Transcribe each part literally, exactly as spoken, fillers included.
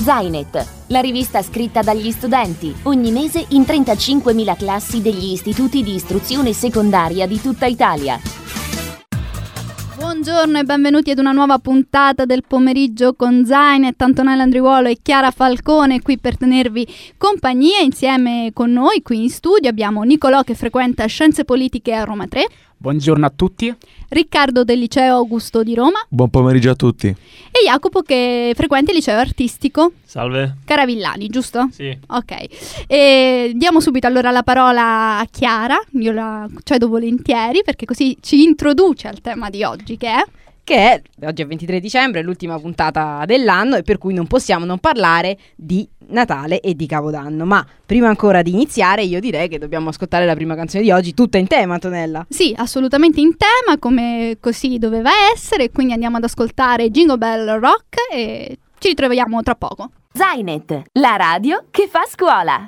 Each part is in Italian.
Zainet, la rivista scritta dagli studenti, ogni mese in trentacinquemila classi degli istituti di istruzione secondaria di tutta Italia. Buongiorno e benvenuti ad una nuova puntata del pomeriggio con Zainet, Antonella Andriuolo e Chiara Falcone qui per tenervi compagnia. Insieme con noi qui in studio abbiamo Nicolò che frequenta Scienze Politiche a Roma tre. Buongiorno a tutti. Riccardo del Liceo Augusto di Roma. Buon pomeriggio a tutti. E Jacopo che frequenta il Liceo Artistico. Salve. Caravillani, giusto? Sì. Ok. E diamo subito allora la parola a Chiara, io la cedo volentieri perché così ci introduce al tema di oggi che è... che è, oggi è ventitré dicembre, è l'ultima puntata dell'anno e per cui non possiamo non parlare di Natale e di Capodanno. Ma prima ancora di iniziare io direi che dobbiamo ascoltare la prima canzone di oggi, tutta in tema, Antonella. Sì, assolutamente in tema, come così doveva essere, quindi andiamo ad ascoltare Jingle Bell Rock e ci ritroviamo tra poco. Zainet, la radio che fa scuola.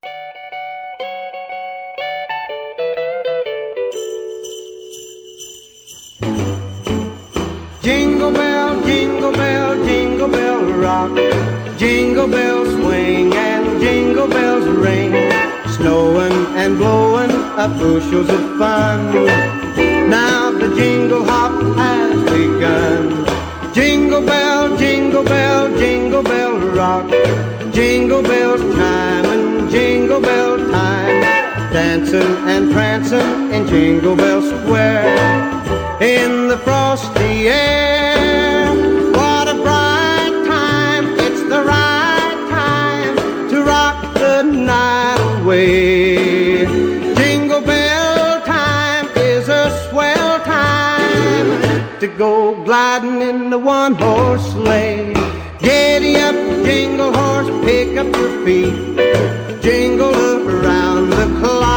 Jingle bell, jingle bell, jingle bell rock. Jingle bells swing and jingle bells ring. Snowing and blowing up bushels of fun. Now the jingle hop has begun. Jingle bell, jingle bell, jingle bell rock. Jingle bells chime and jingle bell time. Dancing and prancing in Jingle Bell Square. In the frosty air, what a bright time. It's the right time to rock the night away. Jingle bell time is a swell time to go gliding in the one-horse sleigh. Giddy up, jingle horse, pick up your feet. Jingle around the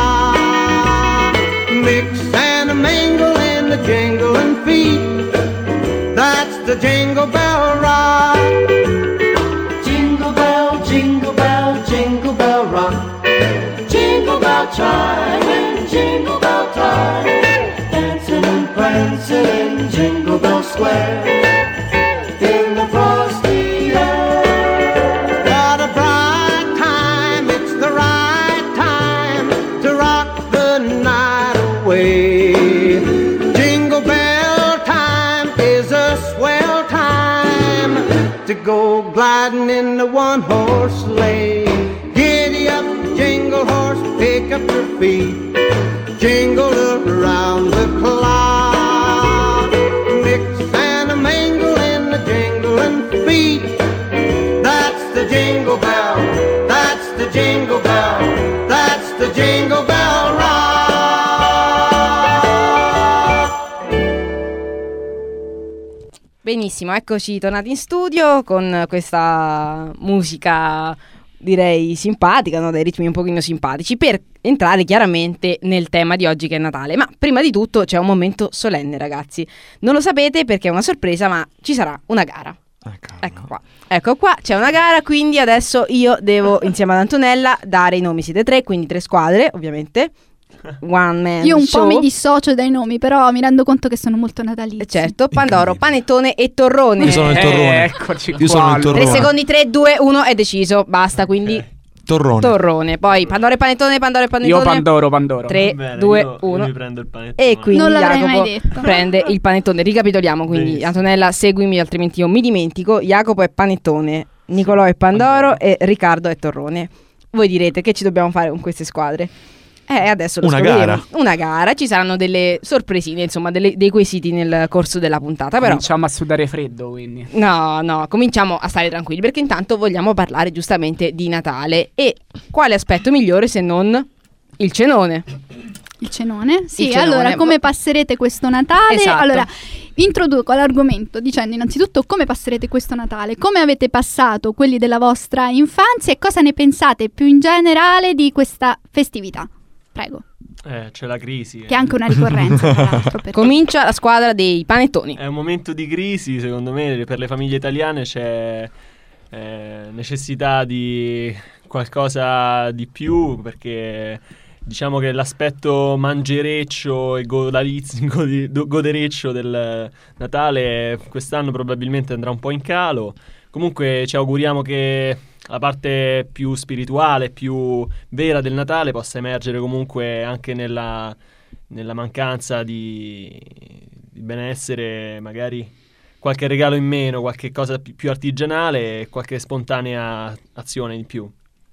clock. Mix and a mingle in the jingling feet. That's the Jingle Bell Rock. Jingle bell, jingle bell, jingle bell rock. Jingle bell chime and jingle bell time. Dancing and prancing in Jingle Bell Square. In the frosty air. What a bright time, it's the right time to rock the night away. Jingle bell time is a swell time to go gliding in the one-horse sleigh. Giddy up, jingle horse, pick up your feet. Jingle around the clock. Mix and a mingle in the jingling feet. That's the Jingle Bell, that's the Jingle Bell, that's the Jingle Bell Rock. Benissimo, eccoci tornati in studio con questa musica direi simpatica, no? Dai ritmi un pochino simpatici per entrare chiaramente nel tema di oggi che è Natale. Ma prima di tutto c'è un momento solenne, ragazzi. Non lo sapete perché è una sorpresa, ma ci sarà una gara. Ecco qua, ecco qua, c'è una gara, quindi adesso io devo insieme ad Antonella dare i nomi, siete tre, quindi tre squadre ovviamente. One man Io un show. po' mi dissocio dai nomi, però mi rendo conto che sono molto natalizi. Certo, Pandoro, Panettone e Torrone. Io sono il torrone. Eh, eccoci Io sono il torrone. tre secondi, tre, due, uno è deciso, basta, quindi Ok. Torrone. Torrone. Poi Pandoro e Panettone, Pandoro e Panettone. Io Pandoro, Pandoro. tre, Bene, due, io, uno. io mi prendo il panettone. E quindi Non l'avrei Jacopo mai detto. prende il panettone. Ricapitoliamo, quindi Benissimo. Antonella seguimi altrimenti io mi dimentico. Jacopo è Panettone, Nicolò è Pandoro e Riccardo è Torrone. Voi direte che ci dobbiamo fare con queste squadre? Eh, adesso lo Una scopriremo. gara. Una gara, ci saranno delle sorpresine, insomma, delle- dei quesiti nel corso della puntata, però Cominciamo a sudare freddo, quindi. no, no, cominciamo a stare tranquilli perché intanto vogliamo parlare giustamente di Natale e quale aspetto migliore se non il cenone. Il cenone? Sì, Il cenone. allora come passerete questo Natale? Esatto. Allora, introduco l'argomento dicendo innanzitutto come passerete questo Natale, come avete passato quelli della vostra infanzia e cosa ne pensate più in generale di questa festività. Prego. Eh, c'è la crisi. Che è anche una ricorrenza, tra l'altro. per- Comincia la squadra dei panettoni. È un momento di crisi, secondo me, per le famiglie italiane c'è eh, necessità di qualcosa di più, perché diciamo che l'aspetto mangereccio e godaliz- godi- do- godereccio del Natale quest'anno probabilmente andrà un po' in calo, comunque ci auguriamo che la parte più spirituale, più vera del Natale possa emergere comunque anche nella, nella mancanza di, di benessere, magari qualche regalo in meno, qualche cosa più, più artigianale e qualche spontanea azione in più.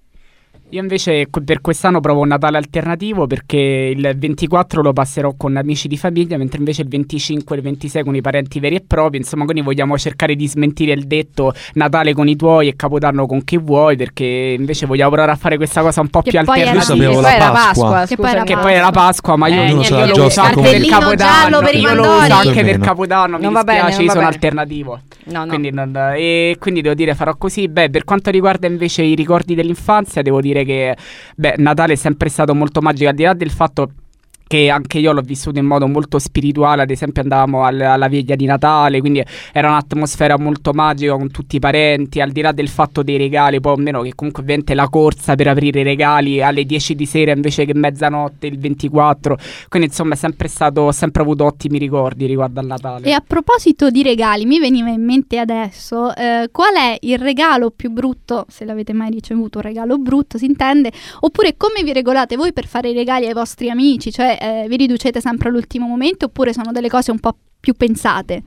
Io invece co- per quest'anno provo un Natale alternativo, perché il ventiquattro lo passerò con amici di famiglia, mentre invece il venticinque e il ventisei con i parenti veri e propri. Insomma, quindi vogliamo cercare di smentire il detto Natale con i tuoi e Capodanno con chi vuoi, perché invece vogliamo provare a fare questa cosa un po' Che più poi era alternativa. Io sapevo Che poi la era Pasqua. Pasqua, Che poi era scusami. Che poi è la Pasqua, ma io Eh, lo niente, uso io io lo lo uso uso anche cartellino per Capodanno. giallo per i Io lo mandori. uso anche per Meno. Capodanno, mi Non va bene, dispiace, non io va sono bene. alternativo. No, no. Quindi non- e quindi devo dire farò così. Beh, per quanto riguarda invece i ricordi dell'infanzia, devo dire che beh, Natale è sempre stato molto magico, al di là del fatto che anche io l'ho vissuto in modo molto spirituale. Ad esempio andavamo al- alla veglia di Natale, quindi era un'atmosfera molto magica con tutti i parenti, al di là del fatto dei regali, poi o meno che comunque ovviamente la corsa per aprire i regali alle dieci di sera invece che mezzanotte il ventiquattro, quindi insomma è sempre stato, ho sempre avuto ottimi ricordi riguardo al Natale. E a proposito di regali, mi veniva in mente adesso eh, qual è il regalo più brutto, se l'avete mai ricevuto un regalo brutto si intende, oppure come vi regolate voi per fare i regali ai vostri amici, cioè eh, vi riducete sempre all'ultimo momento oppure sono delle cose un po' più pensate?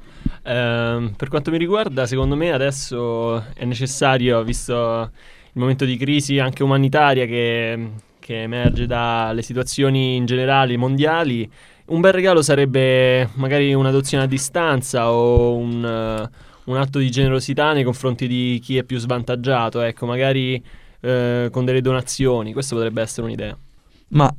Ehm, per quanto mi riguarda, secondo me adesso è necessario, visto il momento di crisi anche umanitaria che, che emerge dalle situazioni in generale mondiali, un bel regalo sarebbe magari un'adozione a distanza o un, eh, un atto di generosità nei confronti di chi è più svantaggiato, ecco, magari eh, con delle donazioni. Questo potrebbe essere un'idea. Ma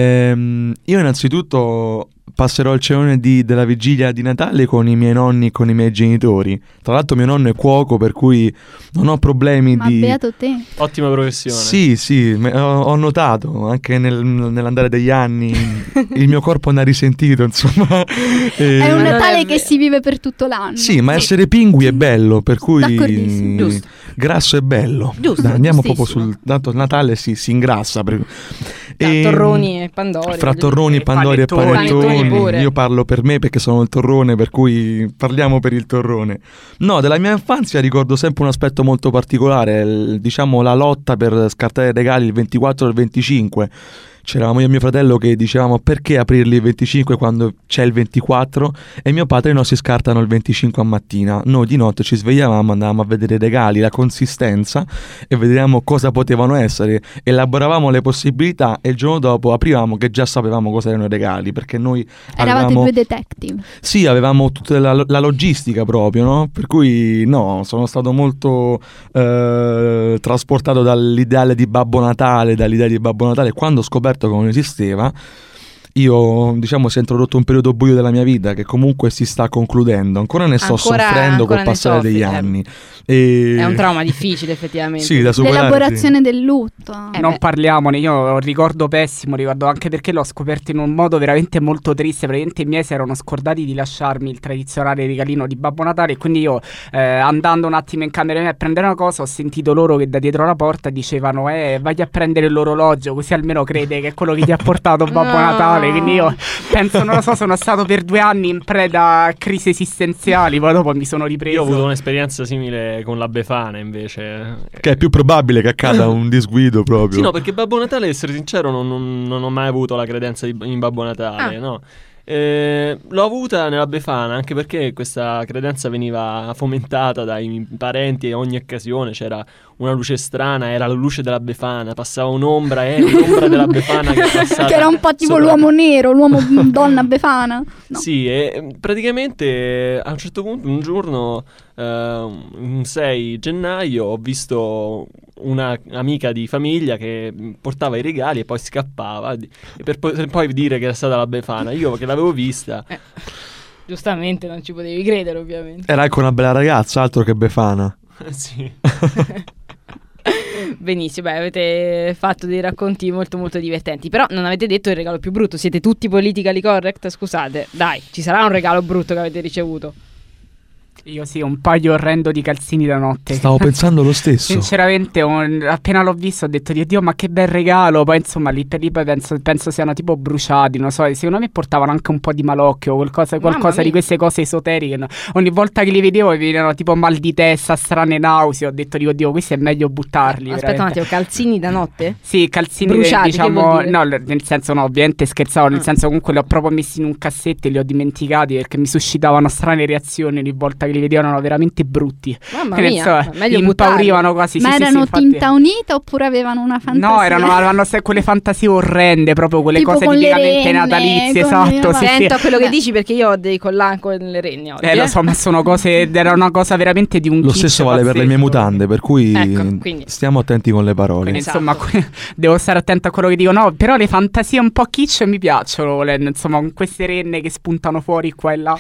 ehm, io innanzitutto passerò il cenone di- della vigilia di Natale con i miei nonni e con i miei genitori. Tra l'altro mio nonno è cuoco, per cui non ho problemi Ma di... beato te. Ottima professione. Sì, sì, me- ho, ho notato anche nel- nell'andare degli anni il mio corpo ne ha risentito, insomma. E- È un non è Natale che vero. si vive per tutto l'anno. Sì, ma essere pingui è bello, per cui D'accordissimo. Giusto. grasso è bello. Giusto, Dai, andiamo proprio giustissimo. sul dato il Natale, si, si ingrassa. per- Tra E- torroni e pandori. Fra torroni, E pandori e panettoni. Panettoni pure. panettoni. Io parlo per me perché sono il torrone, per cui parliamo per il torrone. No, della mia infanzia ricordo sempre un aspetto molto particolare, il- diciamo la lotta per scartare i regali il ventiquattro e il venticinque. C'eravamo io e mio fratello che dicevamo perché aprirli il venticinque quando c'è il ventiquattro, e mio padre no, si scartano il venticinque a mattina. Noi di notte ci svegliavamo, andavamo a vedere i regali, la consistenza e vedevamo cosa potevano essere, elaboravamo le possibilità e il giorno dopo aprivamo che già sapevamo cosa erano i regali, perché noi Eravate avevamo... due detective. Sì, avevamo tutta la, la logistica proprio, no? Per cui no, sono stato molto eh, trasportato dall'ideale di Babbo Natale, dall'idea di Babbo Natale. Quando ho scoperto che non esisteva, io diciamo si è introdotto un periodo buio della mia vita che comunque si sta concludendo. Ancora ne sto Ancora- soffrendo ancora col ne passare soffri, degli eh. anni. E... È un trauma difficile effettivamente. Sì, da superare. L'elaborazione del lutto. Eh non beh. parliamone, io ho un ricordo pessimo, ricordo anche perché l'ho scoperto in un modo veramente molto triste. Praticamente i miei si erano scordati di lasciarmi il tradizionale regalino di Babbo Natale, e quindi io eh, andando un attimo in camera mia a prendere una cosa ho sentito loro che da dietro la porta dicevano eh vai a prendere l'orologio, così almeno crede che è quello che ti ha portato Babbo No. Natale. Quindi io penso, non lo so, sono stato per due anni in preda a crisi esistenziali, poi dopo mi sono ripreso. Io ho avuto un'esperienza simile con la Befana invece. Che è più probabile che accada un disguido proprio. Sì, no, perché Babbo Natale, essere sincero, non, non- non ho mai avuto la credenza di- in Babbo Natale, Ah. no. Eh, l'ho avuta nella Befana, anche perché questa credenza veniva fomentata dai parenti e ogni occasione c'era una luce strana, era la luce della Befana, passava un'ombra, eh, l'ombra della Befana che è passata Che era un po' tipo sopra- l'uomo nero, l'uomo donna befana. No. Sì, e praticamente eh, a un certo punto, un giorno, eh, un sei gennaio, ho visto una amica di famiglia che portava i regali e poi scappava, di- e per po- per poi dire che era stata la Befana. Io che l'avevo vista, Eh, giustamente non ci potevi credere ovviamente. Era anche una bella ragazza, altro che Befana. sì. Benissimo, beh, avete fatto dei racconti molto molto divertenti. Però non avete detto il regalo più brutto. Siete tutti politically correct? Scusate, dai, ci sarà un regalo brutto che avete ricevuto? Io sì, un paio orrendo di calzini da notte. Stavo pensando lo stesso. Sinceramente, un- appena l'ho visto ho detto, Dio, Dio, ma che bel regalo. Poi insomma, lì per lì poi penso, penso siano tipo bruciati, non so, secondo me portavano anche un po' di malocchio, qualcosa, qualcosa mia. di queste cose esoteriche, no? Ogni volta che li vedevo mi venivano tipo mal di testa, strane nausee. Ho detto, dico, Dio, questi è meglio buttarli. Aspetta un veramente. attimo, calzini da notte? Sì, calzini, Bruciati, che vuol diciamo, dire? no, l- nel senso no, ovviamente scherzavo, nel Ah. senso comunque li ho proprio messi in un cassetto e li ho dimenticati perché mi suscitavano strane reazioni ogni volta che li vedevano, erano veramente brutti. Mamma Che ne mia, so, meglio impaurivano quasi. Ma sì, sì, erano sì, infatti. tinta unita oppure avevano una fantasia? No, erano, avevano se- quelle fantasie orrende, proprio quelle Tipo cose con le tipicamente renne, natalizie, con esatto. le- Sì, sì. Attento a quello che dici perché io ho dei collan con le renne oggi. Eh, lo so, ma sono cose. Era una cosa veramente di un Lo kitsch stesso vale per le mie pazzesco. mutande, per cui Ecco, quindi. stiamo attenti con le parole. Quindi, Esatto. insomma, que- devo stare attento a quello che dico. No, però le fantasie un po' kitsch mi piacciono, volendo, insomma, con queste renne che spuntano fuori qua e là.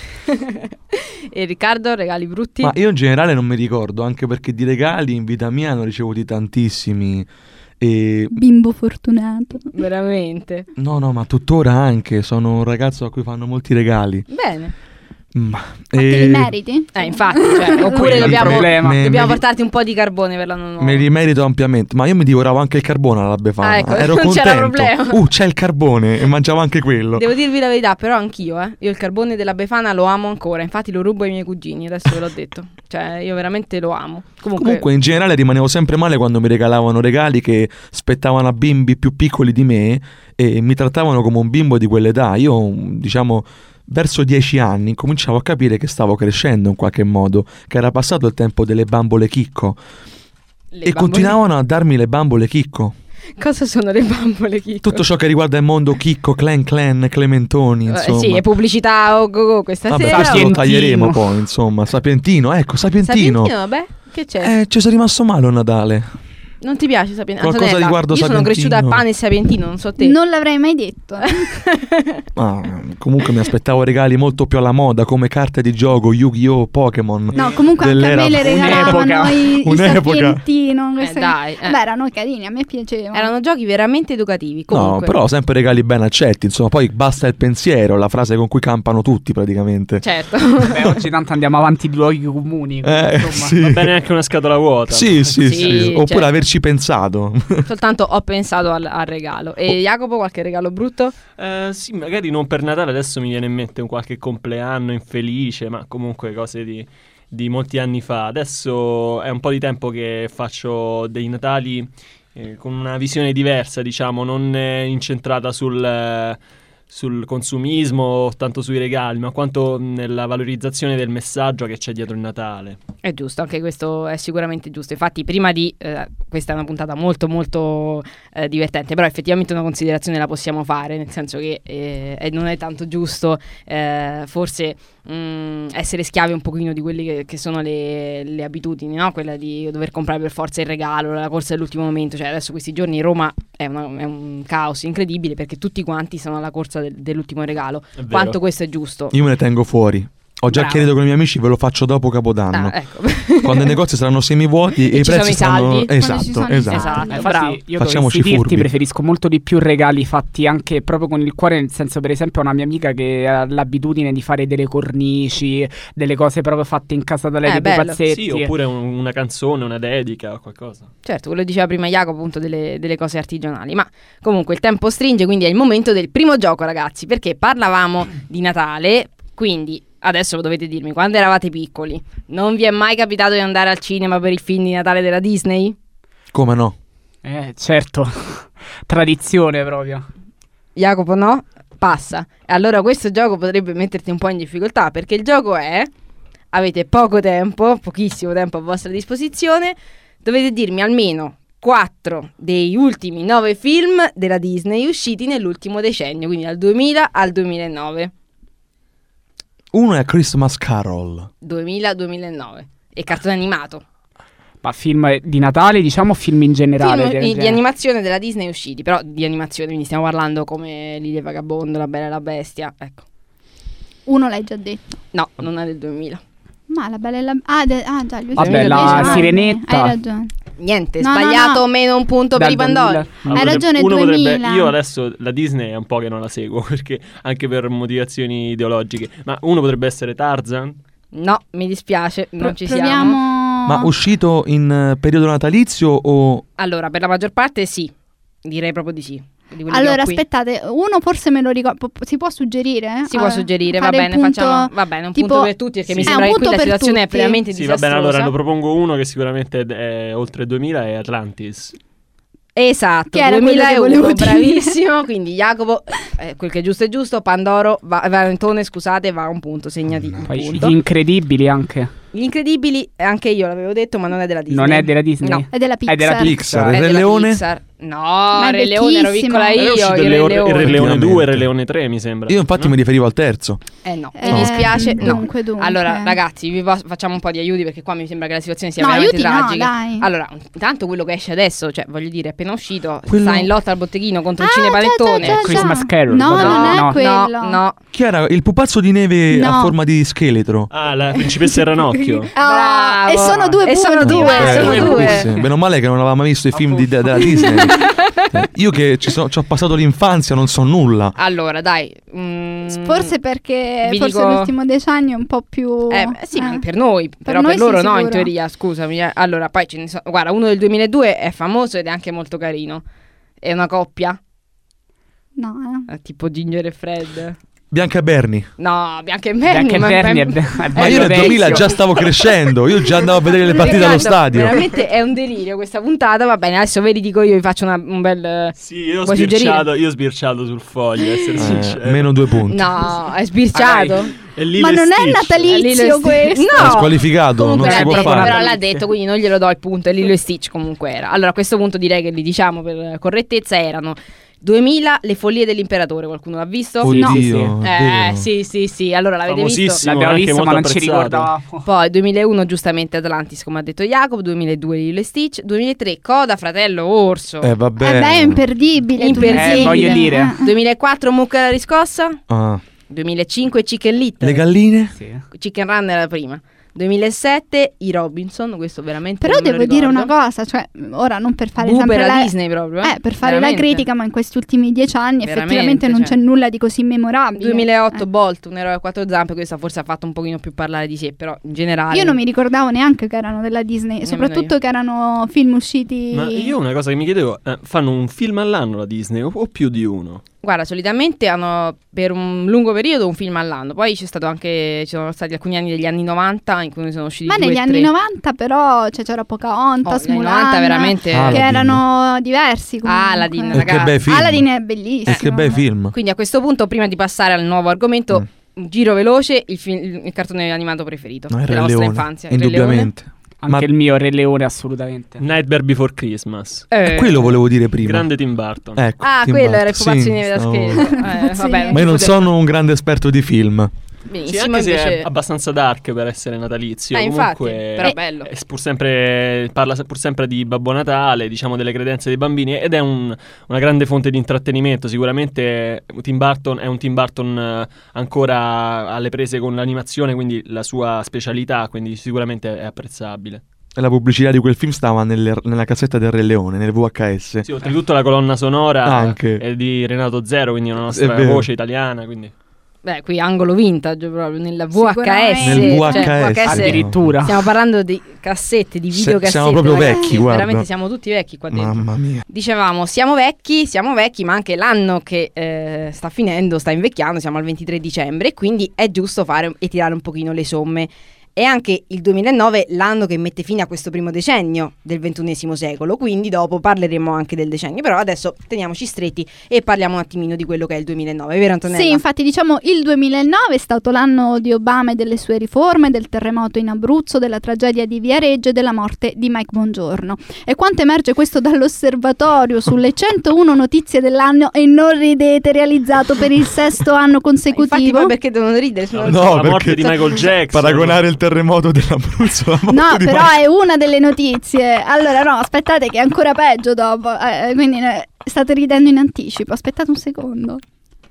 E Riccardo, regali brutti? Ma io in generale non mi ricordo, anche perché di regali in vita mia ne ho ricevuti tantissimi. E Bimbo fortunato. Veramente. no, no, ma tuttora anche. Sono un ragazzo a cui fanno molti regali. Bene. Ma, Ma te li meriti? Eh, infatti, cioè, oppure Quello è il dobbiamo, problema. me- dobbiamo me li- portarti un po' di carbone per l'anno nuovo. Me li merito ampiamente. Ma io mi divoravo anche il carbone alla Befana. Ah, ecco, Ero non contento. c'era problema. Uh, c'è il carbone e mangiavo anche quello. Devo dirvi la verità, però anch'io, eh. Io il carbone della Befana lo amo ancora. Infatti lo rubo ai miei cugini, adesso ve l'ho detto. Cioè, io veramente lo amo. Comunque, Comunque in generale rimanevo sempre male quando mi regalavano regali che spettavano a bimbi più piccoli di me e mi trattavano come un bimbo di quell'età. Io, diciamo, verso dieci anni cominciavo a capire che stavo crescendo in qualche modo, che era passato il tempo delle bambole chicco le e bambole- continuavano a darmi le bambole chicco. Cosa sono le bambole chicco? Tutto ciò che riguarda il mondo chicco, clan clan, clementoni, Eh, insomma. sì, e pubblicità oh, go, go, questa Vabbè, sera. questo lo Sapientino. taglieremo poi, insomma. Sapientino, ecco, Sapientino. Sapientino, beh, che c'è? Eh, ci sono rimasto male a Natale. Non ti piace Sapientino? Qualcosa Antonella, riguardo io sono Sapientino. cresciuta a pane e Sapientino, non so te. Non l'avrei mai detto. Ah, comunque mi aspettavo regali molto più alla moda, come carte di gioco, Yu-Gi-Oh!, Pokémon. No, comunque anche a Dell'era- me le regalavano un'epoca. i, i Un'epoca. Sapientino. queste- Eh, dai, eh. Beh, erano carini, a me piacevano. Erano giochi veramente educativi. No, Comunque. però sempre regali ben accetti, insomma, poi basta il pensiero, la frase con cui campano tutti praticamente. Certo. Beh, oggi tanto andiamo avanti di luoghi comuni. Eh, insomma. sì. Va bene anche una scatola vuota. Sì, sì, Sì, sì, cioè- oppure averci pensato. Soltanto ho pensato al, al regalo. E Jacopo, qualche regalo brutto? Eh, sì, magari non per Natale, adesso mi viene in mente un qualche compleanno infelice, ma comunque cose di, di molti anni fa. Adesso è un po' di tempo che faccio dei Natali eh, con una visione diversa, diciamo, non eh, incentrata sul, eh, sul consumismo, tanto sui regali, ma quanto nella valorizzazione del messaggio che c'è dietro il Natale. È giusto, anche questo è sicuramente giusto. Infatti, prima di eh, questa è una puntata molto molto eh, divertente, però effettivamente una considerazione la possiamo fare, nel senso che eh, eh, non è tanto giusto eh, forse mh, essere schiavi un pochino di quelle che, che sono le, le abitudini, no? Quella di dover comprare per forza il regalo, la corsa dell'ultimo momento. Cioè adesso questi giorni Roma è, una- è un caos incredibile perché tutti quanti sono alla corsa del- dell'ultimo regalo. È vero. Quanto questo è giusto? Io me ne tengo fuori. Ho già Bravo. chiarito con i miei amici, ve lo faccio dopo Capodanno. Ah, ecco. Quando i negozi saranno semivuoti e, E i ci sono prezzi i saldi. stanno. Quando ci Esatto, sono i esatto. saldi. Eh, Bravo. infatti io Facciamoci dovessi dirti furbi. preferisco molto di più regali fatti anche proprio con il cuore, nel senso per esempio ho una mia amica che ha l'abitudine di fare delle cornici, delle cose proprio fatte in casa da lei, Eh, dei bello. pupazzetti. Sì, oppure un- una canzone, una dedica o qualcosa. Certo, quello diceva prima Jacopo, appunto, delle, delle cose artigianali. Ma comunque il tempo stringe, quindi è il momento del primo gioco, ragazzi, perché parlavamo di Natale, quindi adesso dovete dirmi, quando eravate piccoli, non vi è mai capitato di andare al cinema per il film di Natale della Disney? Come no? Eh, certo, tradizione proprio. Jacopo no? Passa. E allora questo gioco potrebbe metterti un po' in difficoltà, perché il gioco è: avete poco tempo, pochissimo tempo a vostra disposizione, dovete dirmi almeno quattro dei ultimi nove film della Disney usciti nell'ultimo decennio, quindi dal duemila al duemilanove. Uno è Christmas Carol. duemila-duemilanove. E cartone animato. Ma film di Natale, diciamo, film in generale? Film in di, di genere. animazione della Disney usciti, però di animazione, quindi stiamo parlando come Lily e Vagabondo, La Bella e la Bestia, ecco. Uno l'hai già detto. No, non è del duemila. Ma la bella e la... Ah, de- ah già, gli Vabbè, ultimi la dieci anni. Sirenetta. Hai ragione. Niente, No, no, sbagliato, no. meno un punto Dal per i Pandori. duemila. Ma Hai potrebbe- ragione, uno potrebbe, duemila. io adesso la Disney è un po' che non la seguo perché anche per motivazioni ideologiche, ma uno potrebbe essere Tarzan. No, mi dispiace, non Pro- ci proviamo... siamo. Ma uscito in eh, periodo natalizio o... Allora, per la maggior parte sì, direi proprio di sì. Di quelli che Allora, ho qui. aspettate, uno forse me lo ricordo, si può suggerire? Si può Eh, suggerire, va fare il bene, punto- facciamo, va bene, un tipo- punto per tutti, perché Sì. mi Eh, sembra un che qui punto la per situazione è tutti. veramente Sì, va disastrosa. bene, allora ne propongo uno che sicuramente è oltre duemila, è Atlantis. Esatto, Che era quello che volevo duemilauno, dire. bravissimo, quindi Jacopo, eh, quel che è giusto è giusto, Pandoro, va, Valentone, scusate, va a un punto, segnati un Poi punto. gli incredibili anche. Gli Incredibili, eh, anche io l'avevo detto, ma non è della Disney. Non è della Disney? No. È della È della Pixar. Pixar, È il Re della Leone? Pixar. No, Ma è Re Leone ero vecchissimo. piccola È io, uscito il il, Re Leo- Leone. il Re Leone Effettivamente. due e il Re Leone tre, mi sembra. Io infatti No? mi riferivo al terzo. Eh no, Eh, mi dispiace, no. dunque, dunque. Allora, ragazzi, vi va- facciamo un po' di aiuti perché qua mi sembra che la situazione sia No, veramente aiuti no, tragica. dai. Allora, intanto quello che esce adesso, cioè voglio dire, è appena uscito, Quello- sta in lotta al botteghino contro il Ah, cinepanettone. già, già, già. Christmas Carol. No, vabbè. non è No. quello. No, no. Chi era? Il pupazzo di neve No. a forma di scheletro. Ah, la principessa e il ranocchio. Ah, Bravo. e sono due E sono punti, due, vai. sono Eh, due. sì, meno male che non aveva mai visto i film di- de- della Disney. Eh, Io che ci, so- ci ho passato l'infanzia non so nulla. Allora, dai. mm, Forse perché vi forse dico- l'ultimo decennio è un po' più... Eh, beh, sì, ma eh. per noi, però noi per loro sì, no, in sicuro. teoria, scusami. eh. Allora, poi ce ne sono. Guarda, uno del duemiladue è famoso ed è anche molto carino. È una coppia, No, eh. eh, tipo Ginger e Fred. Bianca e Bernie. No, Bianca e Bernie. Bianca e ma- Bernie è, ma- be- è Ma bello io nel vecchio. duemila già stavo crescendo. Io già andavo a vedere le partite allo Riccardo, stadio. Veramente è un delirio questa puntata. Va bene, adesso ve li dico io, vi faccio una- un bel. Sì, io ho Vuoi sbirciato, io ho sbirciato sul foglio, essere sincero. Eh, meno due punti. No, è sbirciato. Magari. E lì Ma le non è Stitch. Lilo natalizio e Stitch. questo. No, È squalificato, comunque non si l'ha può detto, fare. però l'ha detto, quindi non glielo do il punto. E Lilo e Stitch comunque era. Allora a questo punto direi che li diciamo per correttezza erano duemila Le follie dell'imperatore. Qualcuno l'ha visto? Oddio, No. Sì, sì. Eh vero. sì sì sì. Allora l'avete visto? Famosissimo. L'abbiamo anche visto, ma molto non ci apprezzato. ricordavamo. Poi duemilauno giustamente Atlantis, come ha detto Jacopo. duemiladue Lilo e Stitch. duemilatré Coda fratello orso. Eh vabbè. Eh beh, è imperdibile. Imperdibile. tu voglio dici. dire. Eh. duemilaquattro Mucca la riscossa. Ah. duemilacinque Chicken Little. Le galline? Sì. Chicken Run era la prima. duemilasette I Robinson, questo veramente Però non me lo devo dire una ricordo. cosa, cioè ora non per fare Bu sempre per la la Disney proprio. Eh, per fare Veramente. la critica, ma in questi ultimi dieci anni Veramente, effettivamente non cioè. c'è nulla di così memorabile. duemilaotto Eh. Bolt, un eroe a quattro zampe, questa forse ha fatto un pochino più parlare di sé, però in generale. Io non mi ricordavo neanche che erano della Disney, Nemmeno soprattutto io. che erano film usciti. Ma io una cosa che mi chiedevo, eh, fanno un film all'anno la Disney o, o più di uno? Guarda, solitamente hanno per un lungo periodo un film all'anno, poi c'è stato anche, ci sono stati alcuni anni degli anni novanta in cui ne sono usciti Ma due negli o anni tre. novanta però cioè, c'era Pocahontas, Oh, negli Mulan, novanta veramente. Ah, che Aladdin. erano diversi comunque. Ah, Aladdin, E che ragazzi. bei film. Aladdin è bellissimo. E che bei film. Quindi a questo punto, prima di passare al nuovo argomento, Mm. un giro veloce, il, film- il- il cartone animato preferito No, era della il vostra leone. infanzia. Il Re Indubbiamente. Anche Ma- il mio Re Leone, assolutamente. Nightmare Before Christmas. Leone. Eh. E quello volevo dire prima. Grande Tim Burton. Ecco, Ah, Tim quello Burton. era il pupazzo Sì, di neve da stavo- scheletro. Eh, Pupazzo vabbè, di Ma io non ci sono un grande esperto di film. Sì, Benissimo, anche se invece. è abbastanza dark per essere natalizio. Eh, infatti, Comunque, però è- bello. è pur sempre, parla se- pur sempre di Babbo Natale, diciamo delle credenze dei bambini, ed è un- una grande fonte di intrattenimento. Sicuramente Tim Burton è un Tim Burton eh, ancora alle prese con l'animazione, quindi la sua specialità, quindi sicuramente è apprezzabile. E la pubblicità di quel film stava nelle- nella cassetta del Re Leone, nel V H S. Sì, oltretutto la colonna sonora Anche. è di Renato Zero, quindi una È nostra vero. voce italiana. Quindi. Beh, qui angolo vintage proprio nella V H S. Sicuramente. Nel cioè, V H S. Addirittura. Stiamo parlando di cassette, di Se- videocassette. siamo proprio ragazzi. vecchi, guarda. Veramente siamo tutti vecchi qua dentro. Mamma mia. Dicevamo, siamo vecchi, siamo vecchi, ma anche l'anno che eh, sta finendo, sta invecchiando, siamo al ventitré dicembre, e quindi è giusto fare e tirare un pochino le somme. È anche il duemilanove l'anno che mette fine a questo primo decennio del ventunesimo secolo, quindi dopo parleremo anche del decennio, però adesso teniamoci stretti e parliamo un attimino di quello che è il duemilanove, vero Antonella? Sì, infatti diciamo il duemilanove è stato l'anno di Obama e delle sue riforme, del terremoto in Abruzzo, della tragedia di Viareggio e della morte di Mike Bongiorno. E quanto emerge questo dall'osservatorio sulle centouno notizie dell'anno, e non ridete, realizzato per il sesto anno Infatti consecutivo. poi perché devono ridere? Se non- No, la morte perché di Michael Jackson. Paragonare il terremoto dell'Abruzzo alla morte No, di però Michael- è una delle notizie. Allora, no, aspettate che è ancora peggio dopo. Eh, quindi eh, state ridendo in anticipo. Aspettate un secondo.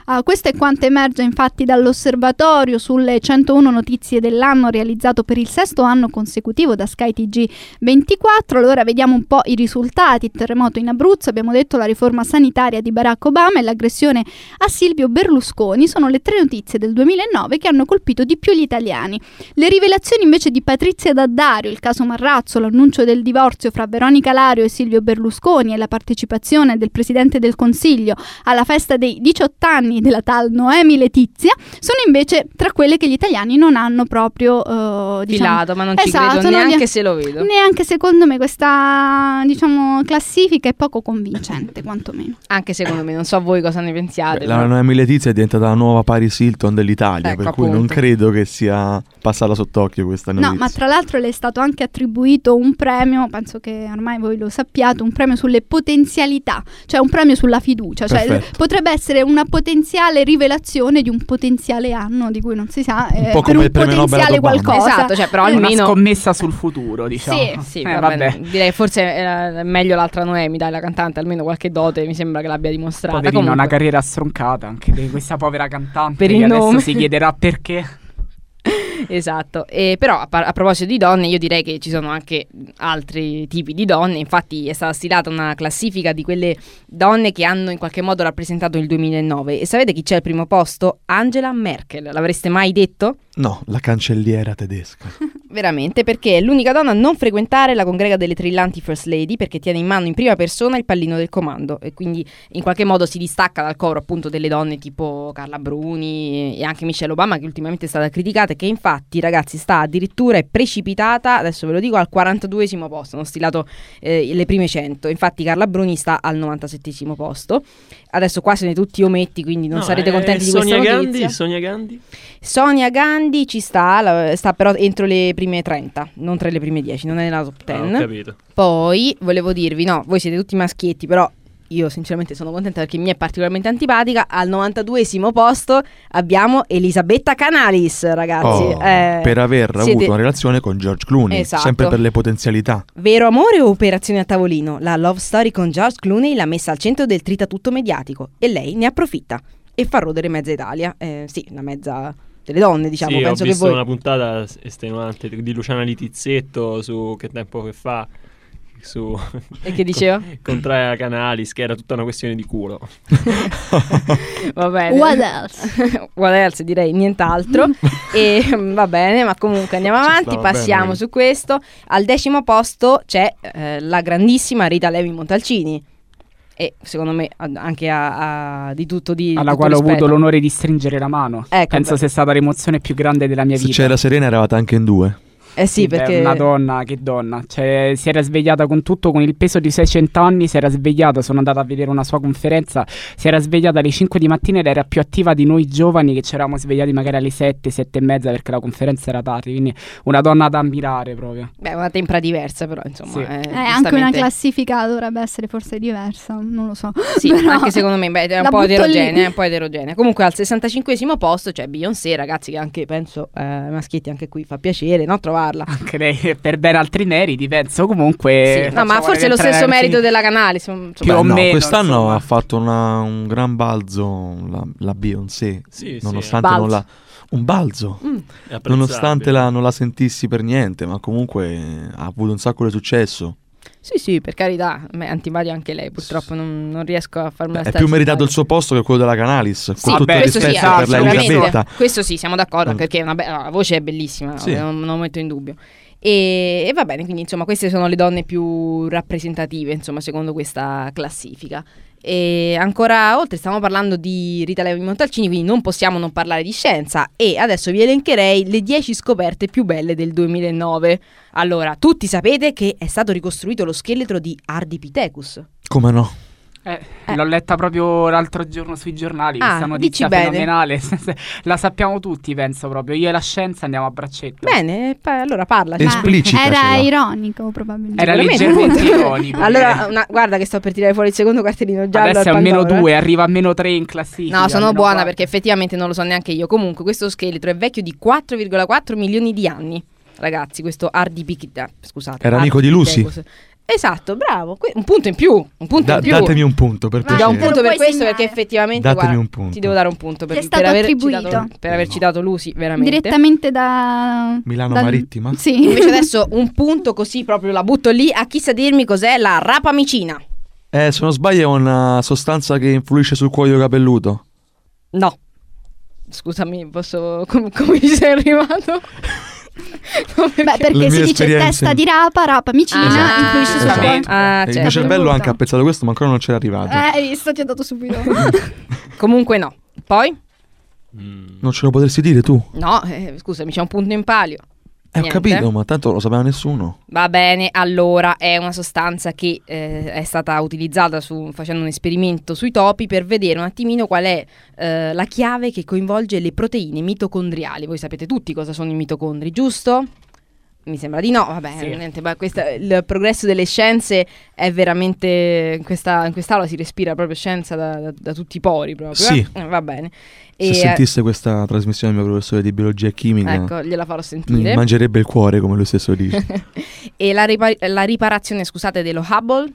Uh, questo è quanto emerge infatti dall'osservatorio sulle centouno notizie dell'anno realizzato per il sesto anno consecutivo da Sky T G ventiquattro. Allora vediamo un po' i risultati. Il terremoto in Abruzzo, abbiamo detto la riforma sanitaria di Barack Obama e l'aggressione a Silvio Berlusconi sono le tre notizie del duemilanove che hanno colpito di più gli italiani. Le rivelazioni invece di Patrizia D'Addario, il caso Marrazzo, l'annuncio del divorzio fra Veronica Lario e Silvio Berlusconi e la partecipazione del Presidente del Consiglio alla festa dei diciotto anni della tal Noemi Letizia, sono invece tra quelle che gli italiani non hanno proprio uh, diciamo, filato, ma non ci esatto, credo neanche li... se lo vedo. Neanche secondo me questa, diciamo, classifica è poco convincente, quantomeno. Anche secondo me, non so voi cosa ne pensiate. Beh, la Noemi Letizia è diventata la nuova Paris Hilton dell'Italia, Ecco, per cui appunto. non credo che sia passata sott'occhio questa notizia. No, ma tra l'altro le è stato anche attribuito un premio, penso che ormai voi lo sappiate, un premio sulle potenzialità, cioè un premio sulla fiducia, cioè Perfetto. potrebbe essere una potenziale rivelazione di un potenziale anno di cui non si sa, eh, po' per come un il premio Nobel potenziale ad Obama. qualcosa. Esatto, cioè però Eh, Una almeno scommessa sul futuro, diciamo. Sì, sì, Eh, vabbè, vabbè. direi forse era meglio l'altra Noemi, dai, la cantante, almeno qualche dote mi sembra che l'abbia dimostrata. Poverina, Comunque, una carriera stroncata anche di questa povera cantante Per che il adesso nome. si chiederà perché. esatto. E però a, par- a proposito di donne, io direi che ci sono anche altri tipi di donne. Infatti è stata stilata una classifica di quelle donne che hanno in qualche modo rappresentato il duemilanove. E sapete chi c'è al primo posto? Angela Merkel. L'avreste mai detto? No, la cancelliera tedesca. Veramente, perché è l'unica donna a non frequentare la congrega delle trillanti First Lady, perché tiene in mano in prima persona il pallino del comando e quindi in qualche modo si distacca dal coro appunto delle donne tipo Carla Bruni e anche Michelle Obama, che ultimamente è stata criticata e che infatti, ragazzi, sta addirittura è precipitata, adesso ve lo dico, al quarantaduesimo posto, hanno stilato eh, le prime cento. Infatti Carla Bruni sta al novantasettesimo posto. Adesso qua se ne tutti ometti, quindi non No, sarete eh, contenti di Sonia questa Gandhi, notizia. Sonia Gandhi? Sonia Gandhi ci sta, la- sta però entro le prime trenta, non tra le prime dieci, non è nella top Ah, ho dieci. capito. Poi volevo dirvi, no, voi siete tutti maschietti, però io sinceramente sono contenta perché mi è particolarmente antipatica. Al novantaduesimo posto abbiamo Elisabetta Canalis, ragazzi. Oh, Eh, per aver siete- avuto una relazione con George Clooney, Esatto. sempre per le potenzialità. Vero amore o operazione a tavolino? La love story con George Clooney l'ha messa al centro del tritatutto mediatico e lei ne approfitta e fa rodere mezza Italia. Eh, sì, una mezza delle donne, diciamo. Sì, Penso ho che visto voi... una puntata estenuante di Luciana Litizzetto su Che tempo che fa su E che diceva? Contraria Canalis, che era tutta una questione di culo. Va bene. What else? What else, direi nient'altro. E mm, va bene, ma comunque andiamo Ci avanti, stava passiamo bene. su questo. Al decimo posto c'è eh, la grandissima Rita Levi Montalcini. E secondo me a- anche a, a- di tutto di Alla tutto quale ho avuto rispetto. l'onore di stringere la mano. Ecco, Penso beh. sia stata l'emozione più grande della mia Se vita. c'era Serena eravate anche in due. Eh sì, Beh, perché una donna, che donna. Cioè, si era svegliata con tutto, con il peso di seicento anni. Si era svegliata, sono andata a vedere una sua conferenza. Si era svegliata alle cinque di mattina ed era più attiva di noi giovani che ci eravamo svegliati magari alle sette, sette e mezza perché la conferenza era tardi. Quindi una donna da ammirare proprio. beh, una tempra diversa, però insomma. Sì. eh, Eh, anche una giustamente- classifica dovrebbe essere forse diversa, non lo so. Sì, Però anche secondo me beh, è un la po' butto eterogenea, lì. è un po' eterogenea. Comunque al sessantacinquesimo posto c'è Beyoncé, ragazzi, che anche penso eh, maschietti anche qui fa piacere, no, trovarla. Anche lei per ben altri meriti, penso comunque. Sì, no, ma forse è lo stesso merito della Canalis, insomma. Più Beh, o no, meno, quest'anno insomma. ha fatto una- un gran balzo la, la Beyoncé, Sì, sì, nonostante balzo. non la... Un balzo, Mm. è apprezzabile. nonostante la, non la sentissi per niente, ma comunque ha avuto un sacco di successo. Sì, sì, per carità, a me è antipatica anche lei, purtroppo non, non riesco a farmi Beh, una è più meritato il suo posto che quello della Canalis, Sì, con tutto il questo sì, rispetto per la assolutamente. Elisabetta. Questo sì, siamo d'accordo, Mm. perché una be- la voce è bellissima, Sì. non, non lo metto in dubbio. E, e va bene, quindi insomma queste sono le donne più rappresentative, insomma, secondo questa classifica. E ancora oltre, stiamo parlando di Rita Levi Montalcini, quindi non possiamo non parlare di scienza. E adesso vi elencherei le dieci scoperte più belle del duemilanove. Allora, tutti sapete che è stato ricostruito lo scheletro di Ardipithecus. Come no? Eh, Eh. L'ho letta proprio l'altro giorno sui giornali. Ah, Questa notizia dici bene. fenomenale. La sappiamo tutti, penso proprio. Io e la scienza andiamo a braccetto. Bene, pa- allora parla. Es- Esplicitacela. era ironico probabilmente. Era Sicuramente. leggermente ironico. Allora, una- guarda che sto per tirare fuori il secondo cartellino giallo. Adesso è al a meno Pandoro, eh. due, arriva a meno tre in classifica. No, sono meno buona quattro. perché effettivamente non lo so neanche io. Comunque, questo scheletro è vecchio di quattro virgola quattro milioni di anni. Ragazzi, questo Ardipithecus, scusate. Era amico di Lucy? Ardipithecus. Esatto, bravo. Que- un punto in più. Un punto Da- in più. datemi un punto per Vai, Ti do un piacere. punto Te lo per puoi questo segnare. perché effettivamente Datemi guarda, un punto. ti devo dare un punto per, Ti è stato per, averci attribuito. dato, per averci dato Lucy, veramente. Direttamente da Milano dal- Marittima? Sì. Invece adesso un punto così proprio la butto lì. A chi sa dirmi cos'è la rapamicina? Eh, se non sbaglio è una sostanza che influisce sul cuoio capelluto. No. Scusami, posso... com- come ci sei arrivato? No, Beh, Le perché mie si dice esperienze. testa di rapa, rapa micina, Ah, influisce sul esatto. cuore. Ah, E il certo. mio cervello Capelluto. anche ha pensato questo, ma ancora non c'era arrivato. Eh, hai visto, ti ho dato subito. Comunque no. Poi? Mm. Non ce lo potresti dire tu? No, eh, scusami, c'è un punto in palio. Eh, ho Niente. capito, ma tanto lo sapeva nessuno. Va bene, allora è una sostanza che eh, è stata utilizzata su, facendo un esperimento sui topi per vedere un attimino qual è eh, la chiave che coinvolge le proteine mitocondriali. Voi sapete tutti cosa sono i mitocondri, giusto? Mi sembra di no, vabbè, Sì. niente, ma questa- il progresso delle scienze è veramente, in, questa, in quest'aula si respira proprio scienza da, da- da tutti i pori proprio. Sì. eh? Eh, va bene. Se E, sentisse questa trasmissione il mio professore di biologia e chimica, ecco, gliela farò mi sentire. mangerebbe il cuore, come lui stesso dice. E la, ripa- la riparazione, scusate, dello Hubble?